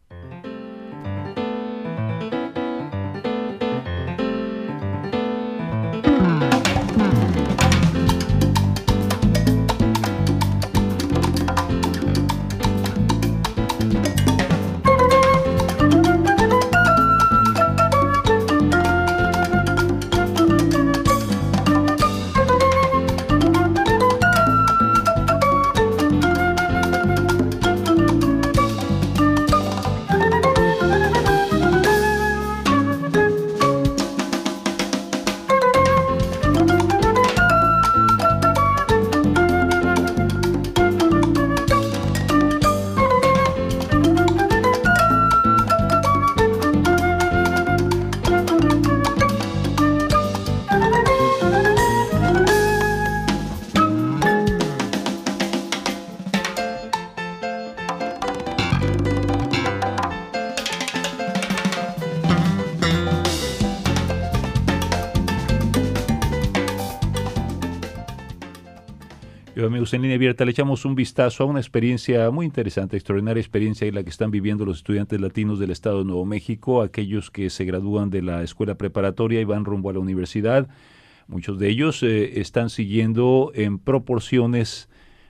Amigos, en Línea Abierta le echamos un vistazo a una experiencia muy interesante, extraordinaria experiencia en la que están viviendo los estudiantes latinos del estado de Nuevo México, aquellos que se gradúan de la escuela preparatoria y van rumbo a la universidad. Muchos de ellos eh, están siguiendo en proporciones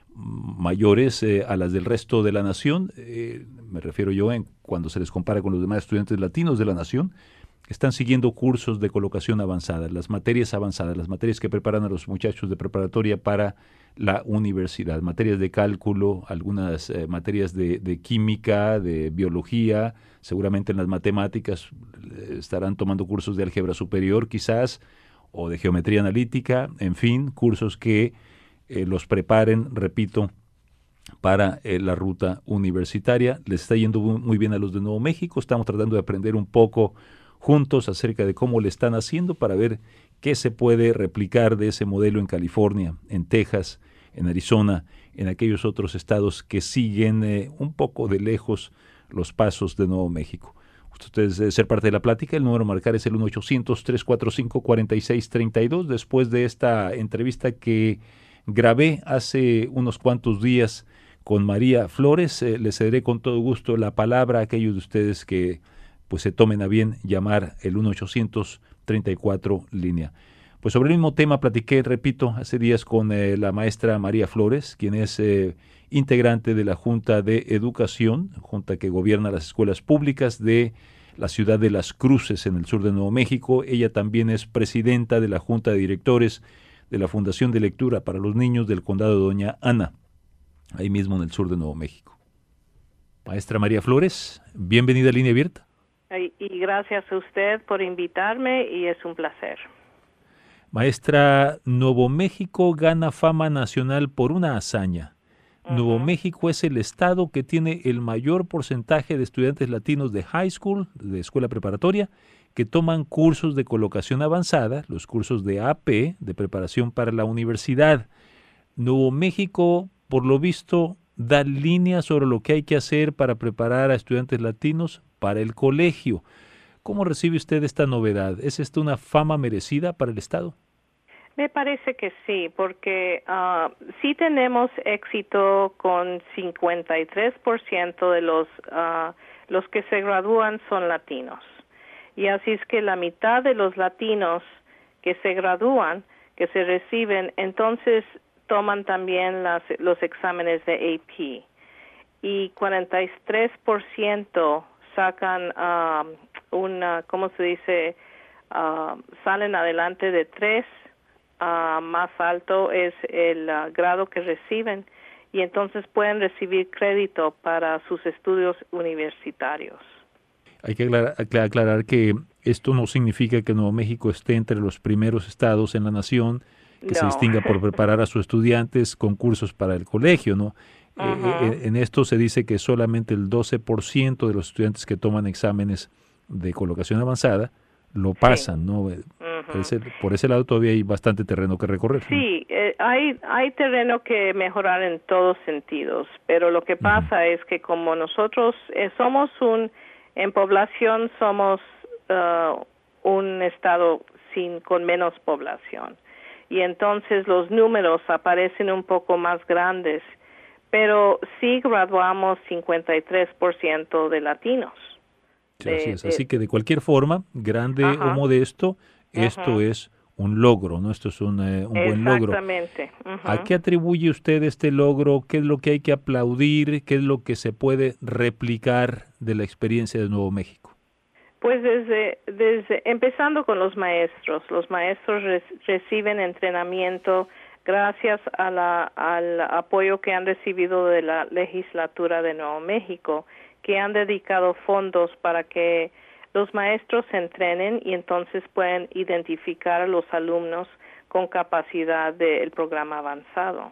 mayores eh, a las del resto de la nación, eh, me refiero yo en cuando se les compara con los demás estudiantes latinos de la nación. Están siguiendo cursos de colocación avanzada, las materias avanzadas, las materias que preparan a los muchachos de preparatoria para la universidad, materias de cálculo, algunas eh, materias de, de química, de biología, seguramente en las matemáticas eh, estarán tomando cursos de álgebra superior quizás, o de geometría analítica, en fin, cursos que eh, los preparen, repito, para eh, la ruta universitaria. Les está yendo muy bien a los de Nuevo México, estamos tratando de aprender un poco juntos acerca de cómo le están haciendo para ver qué se puede replicar de ese modelo en California, en Texas, en Arizona, en aquellos otros estados que siguen eh, un poco de lejos los pasos de Nuevo México. Ustedes deben ser parte de la plática, el número a marcar es el uno ochocientos, tres cuatro cinco, cuatro seis tres dos. Después de esta entrevista que grabé hace unos cuantos días con María Flores, eh, les cederé con todo gusto la palabra a aquellos de ustedes que pues se tomen a bien llamar el uno ochocientos treinta y cuatro línea. Pues sobre el mismo tema platiqué, repito, hace días con eh, la maestra María Flores, quien es eh, integrante de la Junta de Educación, junta que gobierna las escuelas públicas de la ciudad de Las Cruces, en el sur de Nuevo México. Ella también es presidenta de la Junta de Directores de la Fundación de Lectura para los Niños del Condado de Doña Ana, ahí mismo en el sur de Nuevo México. Maestra María Flores, bienvenida a Línea Abierta. Y gracias a usted por invitarme y es un placer. Maestra, Nuevo México gana fama nacional por una hazaña. Uh-huh. Nuevo México es el estado que tiene el mayor porcentaje de estudiantes latinos de high school, de escuela preparatoria, que toman cursos de colocación avanzada, los cursos de A P, de preparación para la universidad. Nuevo México, por lo visto, da líneas sobre lo que hay que hacer para preparar a estudiantes latinos para el colegio. ¿Cómo recibe usted esta novedad? ¿Es esta una fama merecida para el Estado? Me parece que sí, porque uh, sí tenemos éxito con cincuenta y tres por ciento de los, uh, los que se gradúan son latinos. Y así es que la mitad de los latinos que se gradúan, que se reciben, entonces toman también las, los exámenes de A P. Y cuarenta y tres por ciento sacan uh, una, ¿cómo se dice? Uh, salen adelante de tres, uh, más alto es el uh, grado que reciben, y entonces pueden recibir crédito para sus estudios universitarios. Hay que aclarar, aclarar que esto no significa que Nuevo México esté entre los primeros estados en la nación que No. se distinga por preparar a sus estudiantes con cursos para el colegio, ¿no? Uh-huh. Eh, en esto se dice que solamente el doce por ciento de los estudiantes que toman exámenes de colocación avanzada lo pasan, sí. ¿no? Uh-huh. Por, ese, por ese lado todavía hay bastante terreno que recorrer. Sí, ¿no? eh, hay, hay terreno que mejorar en todos sentidos, pero lo que pasa uh-huh. es que como nosotros eh, somos un, en población somos uh, un estado sin con menos población, y entonces los números aparecen un poco más grandes, pero sí graduamos cincuenta y tres por ciento de latinos. Sí, de, así es. De, así que de cualquier forma, grande ajá. o modesto, esto ajá. es un logro, ¿no? Esto es un, eh, un buen logro. Exactamente. Uh-huh. ¿A qué atribuye usted este logro? ¿Qué es lo que hay que aplaudir? ¿Qué es lo que se puede replicar de la experiencia de Nuevo México? Pues desde, desde empezando con los maestros. Los maestros re, reciben entrenamiento gracias a la, al apoyo que han recibido de la legislatura de Nuevo México, que han dedicado fondos para que los maestros se entrenen y entonces pueden identificar a los alumnos con capacidad del programa avanzado.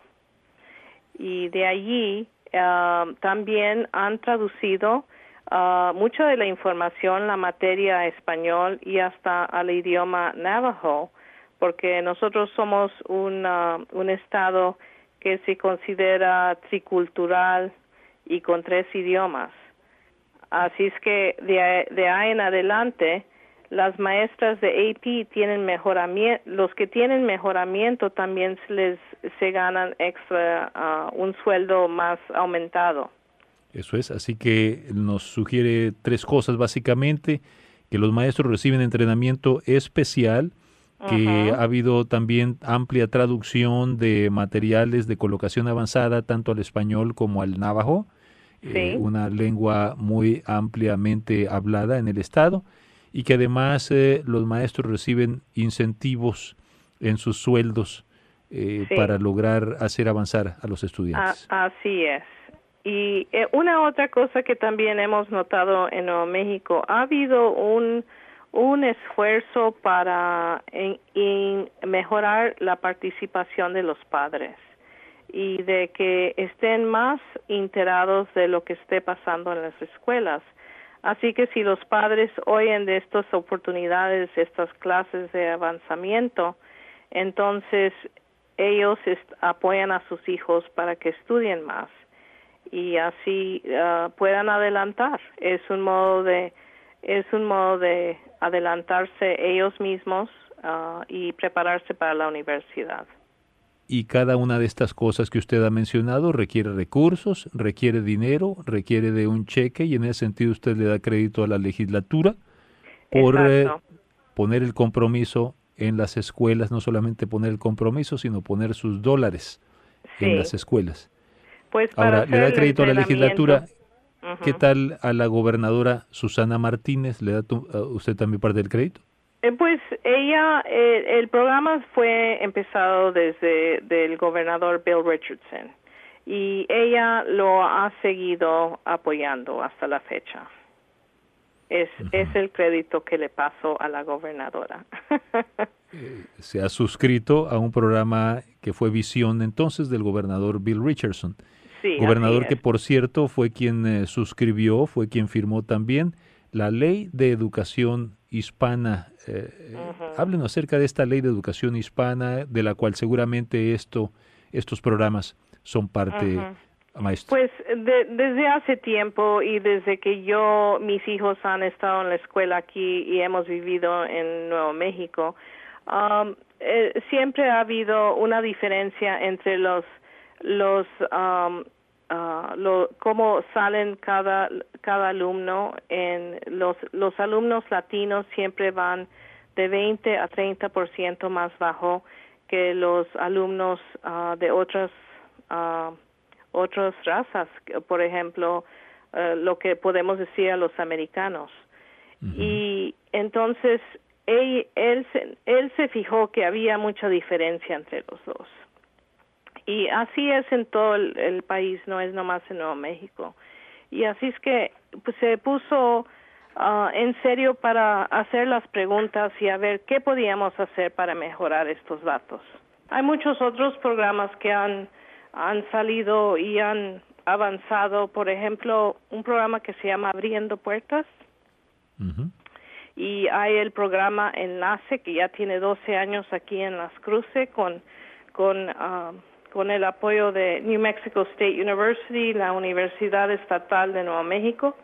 Y de allí uh, también han traducido uh, mucha de la información, la materia a español y hasta al idioma Navajo, porque nosotros somos un, uh, un estado que se considera tricultural y con tres idiomas. Así es que de, de ahí en adelante, las maestras de A P tienen mejoramiento, los que tienen mejoramiento también se les se ganan extra, uh, un sueldo más aumentado. Eso es, así que nos sugiere tres cosas básicamente, que los maestros reciben entrenamiento especial, que uh-huh. ha habido también amplia traducción de materiales de colocación avanzada, tanto al español como al návajo, sí. eh, una lengua muy ampliamente hablada en el estado, y que además eh, los maestros reciben incentivos en sus sueldos eh, sí. para lograr hacer avanzar a los estudiantes. A, así es. Y eh, una otra cosa que también hemos notado en Nuevo México, ha habido un un esfuerzo para en, en mejorar la participación de los padres y de que estén más enterados de lo que esté pasando en las escuelas. Así que si los padres oyen de estas oportunidades, estas clases de avanzamiento, entonces ellos est- apoyan a sus hijos para que estudien más y así uh, puedan adelantar. Es un modo de es un modo de adelantarse ellos mismos uh, y prepararse para la universidad. Y cada una de estas cosas que usted ha mencionado requiere recursos, requiere dinero, requiere de un cheque, y en ese sentido usted le da crédito a la legislatura por eh, poner el compromiso en las escuelas, no solamente poner el compromiso, sino poner sus dólares sí. en las escuelas. Pues para Ahora, le da crédito a la legislatura. Uh-huh. ¿Qué tal a la gobernadora Susana Martínez? ¿Le da tu, a usted también parte del crédito? Eh, pues ella, eh, el programa fue empezado desde del gobernador Bill Richardson y ella lo ha seguido apoyando hasta la fecha. Es, uh-huh. es el crédito que le paso a la gobernadora. eh, se ha suscrito a un programa que fue visión entonces del gobernador Bill Richardson. Sí, gobernador que, por cierto, fue quien eh, suscribió, fue quien firmó también la Ley de Educación Hispana. Eh, uh-huh. Háblenos acerca de esta Ley de Educación Hispana, de la cual seguramente esto, estos programas son parte, uh-huh. maestro. Pues de, desde hace tiempo y desde que yo, mis hijos han estado en la escuela aquí y hemos vivido en Nuevo México, um, eh, siempre ha habido una diferencia entre los los um, uh, lo, cómo salen cada cada alumno. En los los alumnos latinos siempre van de veinte a treinta por ciento más bajo que los alumnos uh, de otras uh, otras razas, por ejemplo uh, lo que podemos decir a los americanos. Uh-huh. Y entonces él él se, él se fijó que había mucha diferencia entre los dos. Y así es en todo el, el país, no es nomás en Nuevo México. Y así es que pues, se puso uh, en serio para hacer las preguntas y a ver qué podíamos hacer para mejorar estos datos. Hay muchos otros programas que han, han salido y han avanzado. Por ejemplo, un programa que se llama Abriendo Puertas. Uh-huh. Y hay el programa Enlace, que ya tiene doce años aquí en Las Cruces, con, con, uh, con el apoyo de New Mexico State University, la Universidad Estatal de Nuevo México.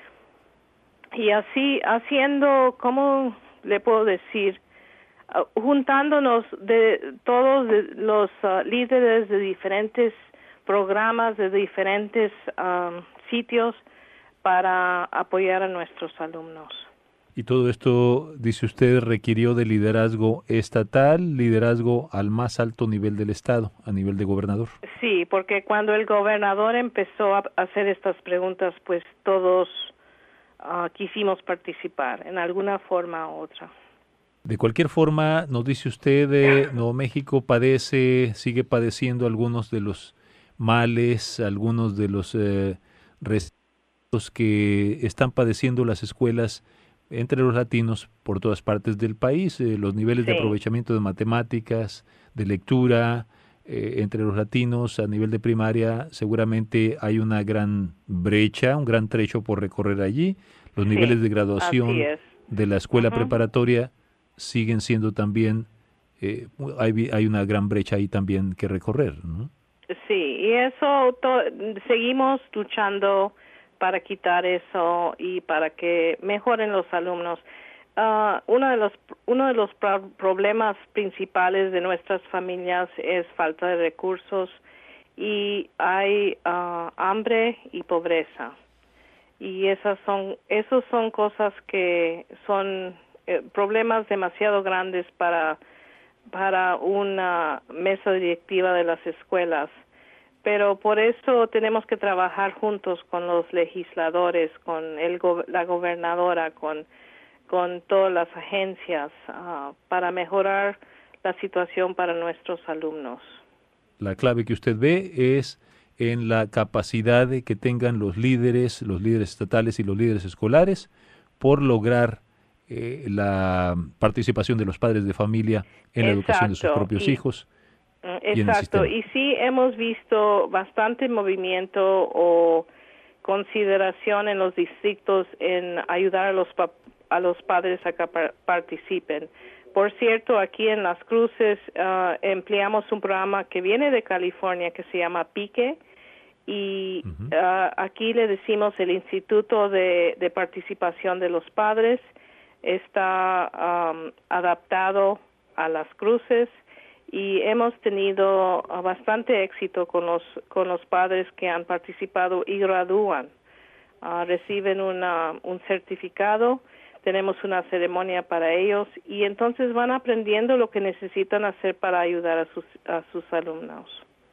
Y así, haciendo, ¿cómo le puedo decir? Uh, juntándonos de todos de los uh, líderes de diferentes programas, de diferentes um, sitios para apoyar a nuestros alumnos. Y todo esto, dice usted, requirió de liderazgo estatal, liderazgo al más alto nivel del Estado, a nivel de gobernador. Sí, porque cuando el gobernador empezó a hacer estas preguntas, pues todos uh, quisimos participar en alguna forma u otra. De cualquier forma, nos dice usted, eh, Nuevo México padece, sigue padeciendo algunos de los males, algunos de los eh, retos que están padeciendo las escuelas entre los latinos por todas partes del país, eh, los niveles sí. de aprovechamiento de matemáticas, de lectura, eh, entre los latinos a nivel de primaria, seguramente hay una gran brecha, un gran trecho por recorrer allí. Los sí, niveles de graduación de la escuela uh-huh. preparatoria siguen siendo también, eh, hay, hay una gran brecha ahí también que recorrer, ¿no? Sí, y eso to- seguimos luchando para quitar eso y para que mejoren los alumnos. Uh, uno de los uno de los pro- problemas principales de nuestras familias es falta de recursos y hay uh, hambre y pobreza. Y esas son esos son cosas que son eh, problemas demasiado grandes para para una mesa directiva de las escuelas. Pero por eso tenemos que trabajar juntos con los legisladores, con el go- la gobernadora, con, con todas las agencias uh, para mejorar la situación para nuestros alumnos. La clave que usted ve es en la capacidad de que tengan los líderes, los líderes estatales y los líderes escolares por lograr eh, la participación de los padres de familia en la Exacto. educación de sus propios y, hijos. Exacto, y sí hemos visto bastante movimiento o consideración en los distritos en ayudar a los pa- a los padres a que par- participen. Por cierto, aquí en Las Cruces uh, empleamos un programa que viene de California que se llama PIQUE y uh-huh. uh, aquí le decimos el Instituto de, de Participación de los Padres. Está um, adaptado a Las Cruces. Y hemos tenido uh, bastante éxito con los con los padres que han participado y gradúan. Uh, reciben una, un certificado, tenemos una ceremonia para ellos y entonces van aprendiendo lo que necesitan hacer para ayudar a sus a sus alumnos.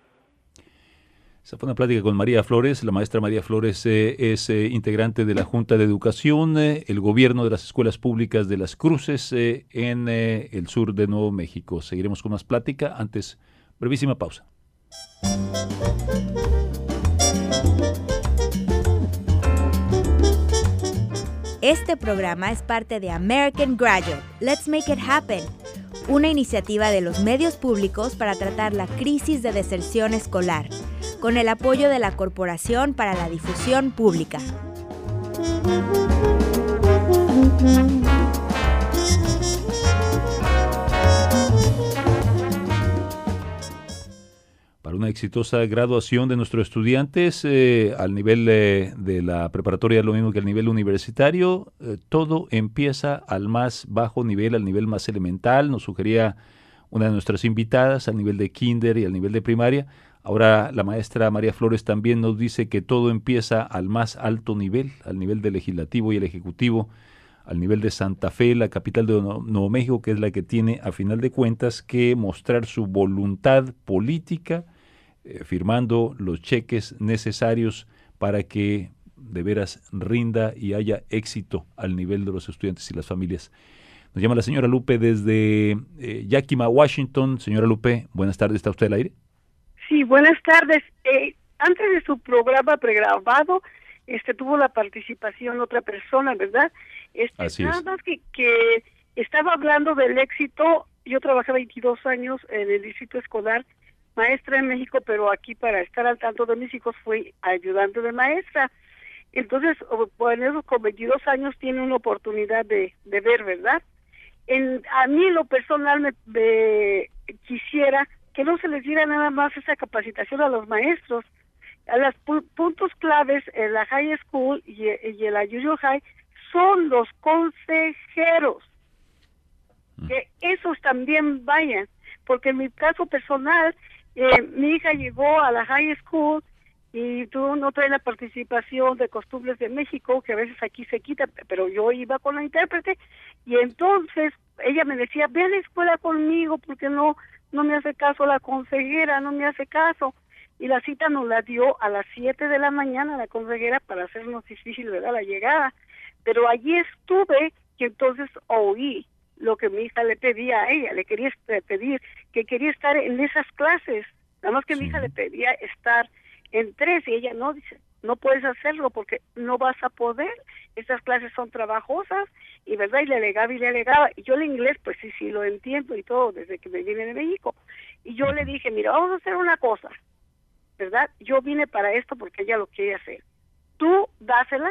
Esa fue una plática con María Flores. La maestra María Flores eh, es eh, integrante de la Junta de Educación, eh, el gobierno de las escuelas públicas de Las Cruces eh, en eh, el sur de Nuevo México. Seguiremos con más plática. Antes, brevísima pausa. Este programa es parte de American Graduate. Let's Make It Happen, una iniciativa de los medios públicos para tratar la crisis de deserción escolar, con el apoyo de la Corporación para la Difusión Pública. Para una exitosa graduación de nuestros estudiantes eh, al nivel eh, de la preparatoria, lo mismo que al nivel universitario, eh, todo empieza al más bajo nivel, al nivel más elemental. Nos sugería una de nuestras invitadas al nivel de kinder y al nivel de primaria. Ahora la maestra María Flores también nos dice que todo empieza al más alto nivel, al nivel del legislativo y el ejecutivo, al nivel de Santa Fe, la capital de Nuevo México, que es la que tiene a final de cuentas que mostrar su voluntad política, eh, firmando los cheques necesarios para que de veras rinda y haya éxito al nivel de los estudiantes y las familias. Nos llama la señora Lupe desde eh, Yakima, Washington. Señora Lupe, buenas tardes, ¿está usted al aire? Sí, buenas tardes. Eh, antes de su programa pregrabado, este tuvo la participación otra persona, ¿verdad? Este, Así nada es. más que, que estaba hablando del éxito. Yo trabajé veintidós años en el distrito escolar, maestra en México, pero aquí para estar al tanto de mis hijos fui ayudante de maestra. Entonces, bueno, con veintidós años tiene una oportunidad de, de ver, ¿verdad? En, a mí, lo personal, me, me quisiera que no se les diera nada más esa capacitación a los maestros. A los pu puntos claves en la high school y, y en la junior high son los consejeros. Mm. Que esos también vayan, porque en mi caso personal, eh, mi hija llegó a la high school y tú no traes la participación de Costumbres de México, que a veces aquí se quita, pero yo iba con la intérprete, y entonces ella me decía, ve a la escuela conmigo, porque no, no me hace caso la consejera, no me hace caso, y la cita nos la dio a las siete de la mañana la consejera para hacernos difícil, ¿verdad?, la llegada, pero allí estuve, y entonces oí lo que mi hija le pedía a ella, le quería pedir, que quería estar en esas clases, nada más que sí. Mi hija le pedía estar en tres, y ella no, dice, no puedes hacerlo porque no vas a poder, estas clases son trabajosas, y verdad, y le alegaba y le alegaba, y yo el inglés, pues sí, sí, lo entiendo y todo, desde que me vine de México, y yo le dije, mira, vamos a hacer una cosa, ¿verdad? Yo vine para esto porque ella lo quiere hacer, tú dásela,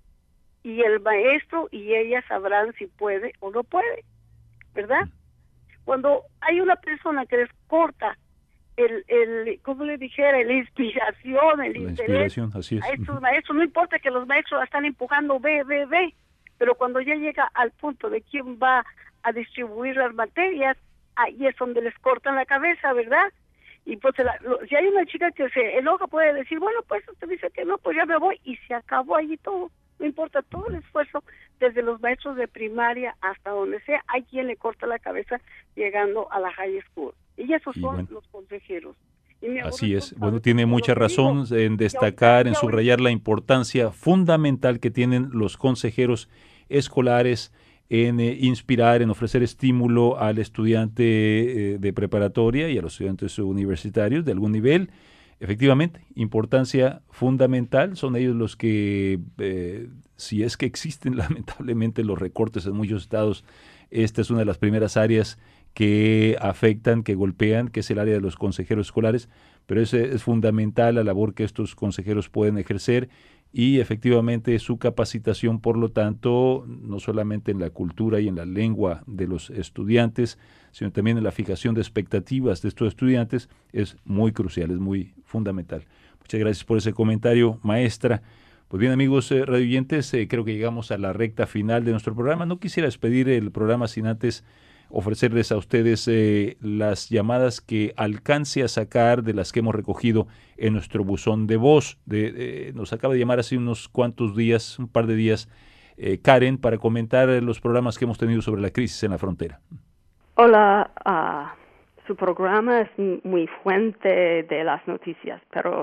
y el maestro y ella sabrán si puede o no puede, ¿verdad? Cuando hay una persona que les corta el, el, ¿cómo le dijera? La inspiración, el la interés inspiración, así es. a estos maestros, no importa que los maestros la están empujando, ve, ve, ve, pero cuando ya llega al punto de quién va a distribuir las materias, ahí es donde les cortan la cabeza, ¿verdad? Y pues la, lo, si hay una chica que se enoja, puede decir, bueno, pues usted dice que no, pues ya me voy, y se acabó allí todo. No importa, todo el esfuerzo, desde los maestros de primaria hasta donde sea, hay quien le corta la cabeza llegando a la high school. Y esos y son bueno, los consejeros. Y así es. Bueno, tiene mucha razón digo, en destacar, en subrayar la importancia fundamental que tienen los consejeros escolares en eh, inspirar, en ofrecer estímulo al estudiante eh, de preparatoria y a los estudiantes universitarios de algún nivel. Efectivamente, importancia fundamental, son ellos los que, eh, si es que existen lamentablemente los recortes en muchos estados, esta es una de las primeras áreas que afectan, que golpean, que es el área de los consejeros escolares, pero es, es fundamental la labor que estos consejeros pueden ejercer y efectivamente su capacitación, por lo tanto, no solamente en la cultura y en la lengua de los estudiantes, sino también en la fijación de expectativas de estos estudiantes, es muy crucial, es muy fundamental. Muchas gracias por ese comentario, maestra. Pues bien, amigos eh, radioyentes, eh, creo que llegamos a la recta final de nuestro programa. No quisiera despedir el programa sin antes ofrecerles a ustedes eh, las llamadas que alcance a sacar de las que hemos recogido en nuestro buzón de voz. De, de, nos acaba de llamar hace unos cuantos días, un par de días, eh, Karen, para comentar los programas que hemos tenido sobre la crisis en la frontera. Hola, uh, su programa es muy fuente de las noticias, pero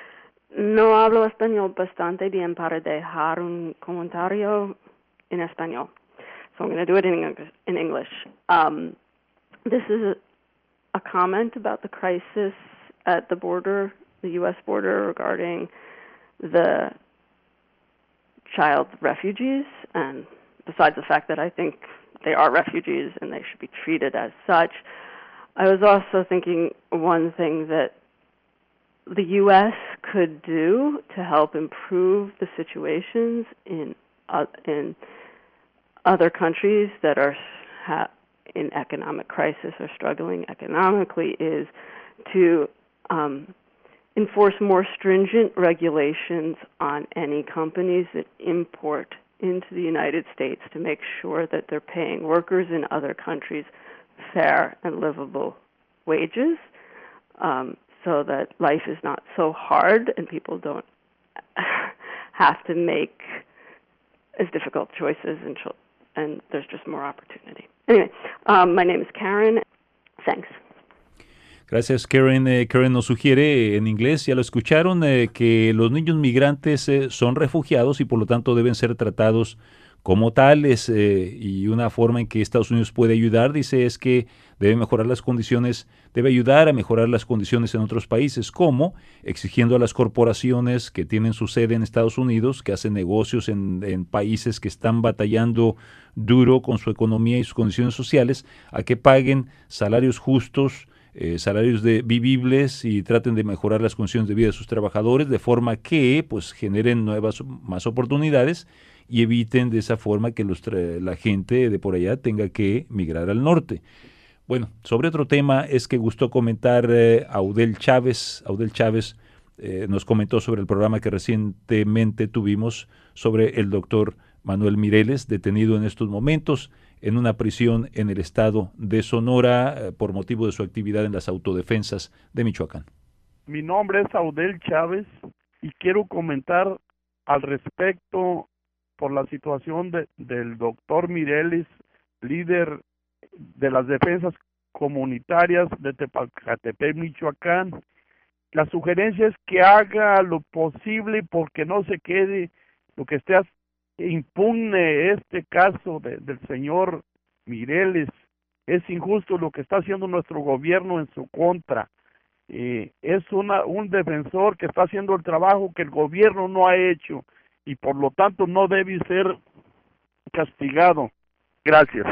no hablo español bastante bien para dejar un comentario en español. So I'm going to do it in, in English. Um, this is a, a comment about the crisis at the border, the U S border, regarding the child refugees, and besides the fact that I think they are refugees and they should be treated as such, I was also thinking one thing that the U S could do to help improve the situations in uh, in other countries that are ha- in economic crisis or struggling economically is to um, enforce more stringent regulations on any companies that import into the United States to make sure that they're paying workers in other countries fair and livable wages, um, so that life is not so hard and people don't have to make as difficult choices and children. And there's just more opportunity. Anyway, um, my name is Karen. Thanks. Gracias, Karen. Eh, Karen nos sugiere en inglés, ya lo escucharon, eh, que los niños migrantes eh, son refugiados y por lo tanto deben ser tratados como tales, eh, y una forma en que Estados Unidos puede ayudar, dice, es que debe mejorar las condiciones, debe ayudar a mejorar las condiciones en otros países, como exigiendo a las corporaciones que tienen su sede en Estados Unidos, que hacen negocios en, en países que están batallando duro con su economía y sus condiciones sociales, a que paguen salarios justos, eh, salarios de vivibles, y traten de mejorar las condiciones de vida de sus trabajadores, de forma que pues generen nuevas, más oportunidades, y eviten de esa forma que los la gente de por allá tenga que migrar al norte. Bueno, sobre otro tema es que gustó comentar eh, Audel Chávez. Audel Chávez eh, nos comentó sobre el programa que recientemente tuvimos sobre el doctor Manuel Mireles, detenido en estos momentos en una prisión en el estado de Sonora eh, por motivo de su actividad en las autodefensas de Michoacán. Mi nombre es Audel Chávez y quiero comentar al respecto por la situación de, del doctor Mireles, líder de las defensas comunitarias de Tepalcatepec, Michoacán. La sugerencia es que haga lo posible porque no se quede lo que esté impune este caso de, del señor Mireles. Es injusto lo que está haciendo nuestro gobierno en su contra. Eh, es una, un defensor que está haciendo el trabajo que el gobierno no ha hecho y por lo tanto no debe ser castigado. Gracias.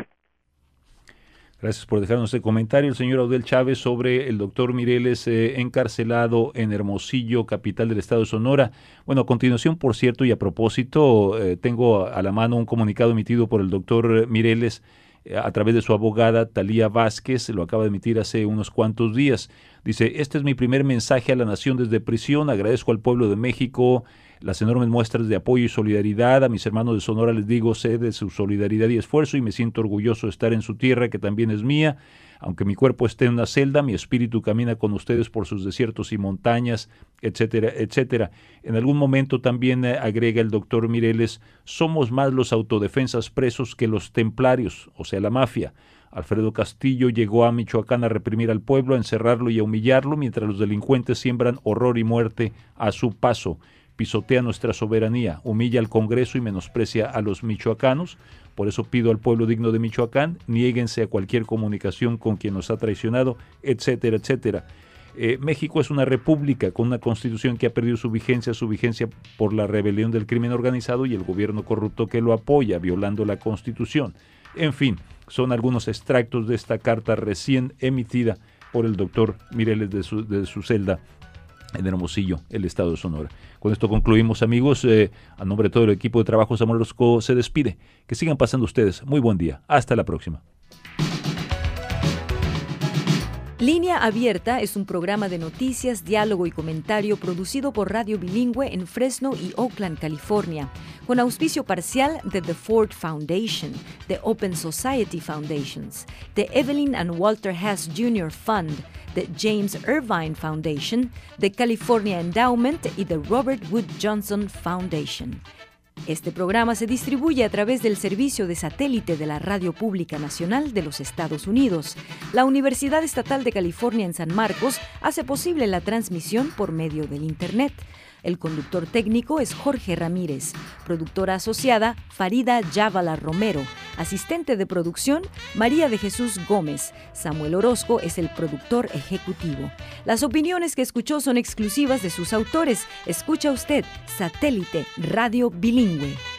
Gracias por dejarnos ese comentario, el señor Audel Chávez, sobre el doctor Mireles eh, encarcelado en Hermosillo, capital del estado de Sonora. Bueno, a continuación, por cierto, y a propósito, eh, tengo a la mano un comunicado emitido por el doctor Mireles eh, a través de su abogada, Talía Vázquez, lo acaba de emitir hace unos cuantos días. Dice, este es mi primer mensaje a la nación desde prisión, agradezco al pueblo de México las enormes muestras de apoyo y solidaridad. A mis hermanos de Sonora les digo, sé de su solidaridad y esfuerzo y me siento orgulloso de estar en su tierra, que también es mía. Aunque mi cuerpo esté en una celda, mi espíritu camina con ustedes por sus desiertos y montañas, etcétera, etcétera. En algún momento también eh, agrega el doctor Mireles, somos más los autodefensas presos que los templarios, o sea, la mafia. Alfredo Castillo llegó a Michoacán a reprimir al pueblo, a encerrarlo y a humillarlo, mientras los delincuentes siembran horror y muerte a su paso. Pisotea nuestra soberanía, humilla al Congreso y menosprecia a los michoacanos. Por eso pido al pueblo digno de Michoacán, niéguense a cualquier comunicación con quien nos ha traicionado, etcétera, etcétera. Eh, México es una república con una constitución que ha perdido su vigencia, su vigencia por la rebelión del crimen organizado y el gobierno corrupto que lo apoya, violando la constitución. En fin, son algunos extractos de esta carta recién emitida por el doctor Mireles de su, de su celda en Hermosillo, el estado de Sonora. Con esto concluimos, amigos. Eh, a nombre de todo el equipo de trabajo, Samuel Orozco se despide. Que sigan pasando ustedes. Muy buen día. Hasta la próxima. Línea Abierta es un programa de noticias, diálogo y comentario producido por Radio Bilingüe en Fresno y Oakland, California, con auspicio parcial de The Ford Foundation, The Open Society Foundations, The Evelyn and Walter Hess junior Fund, The James Irvine Foundation, The California Endowment y The Robert Wood Johnson Foundation. Este programa se distribuye a través del servicio de satélite de la Radio Pública Nacional de los Estados Unidos. La Universidad Estatal de California en San Marcos hace posible la transmisión por medio del Internet. El conductor técnico es Jorge Ramírez, productora asociada Farida Yavala Romero, asistente de producción María de Jesús Gómez. Samuel Orozco es el productor ejecutivo. Las opiniones que escuchó son exclusivas de sus autores. Escucha usted Satélite Radio Bilingüe.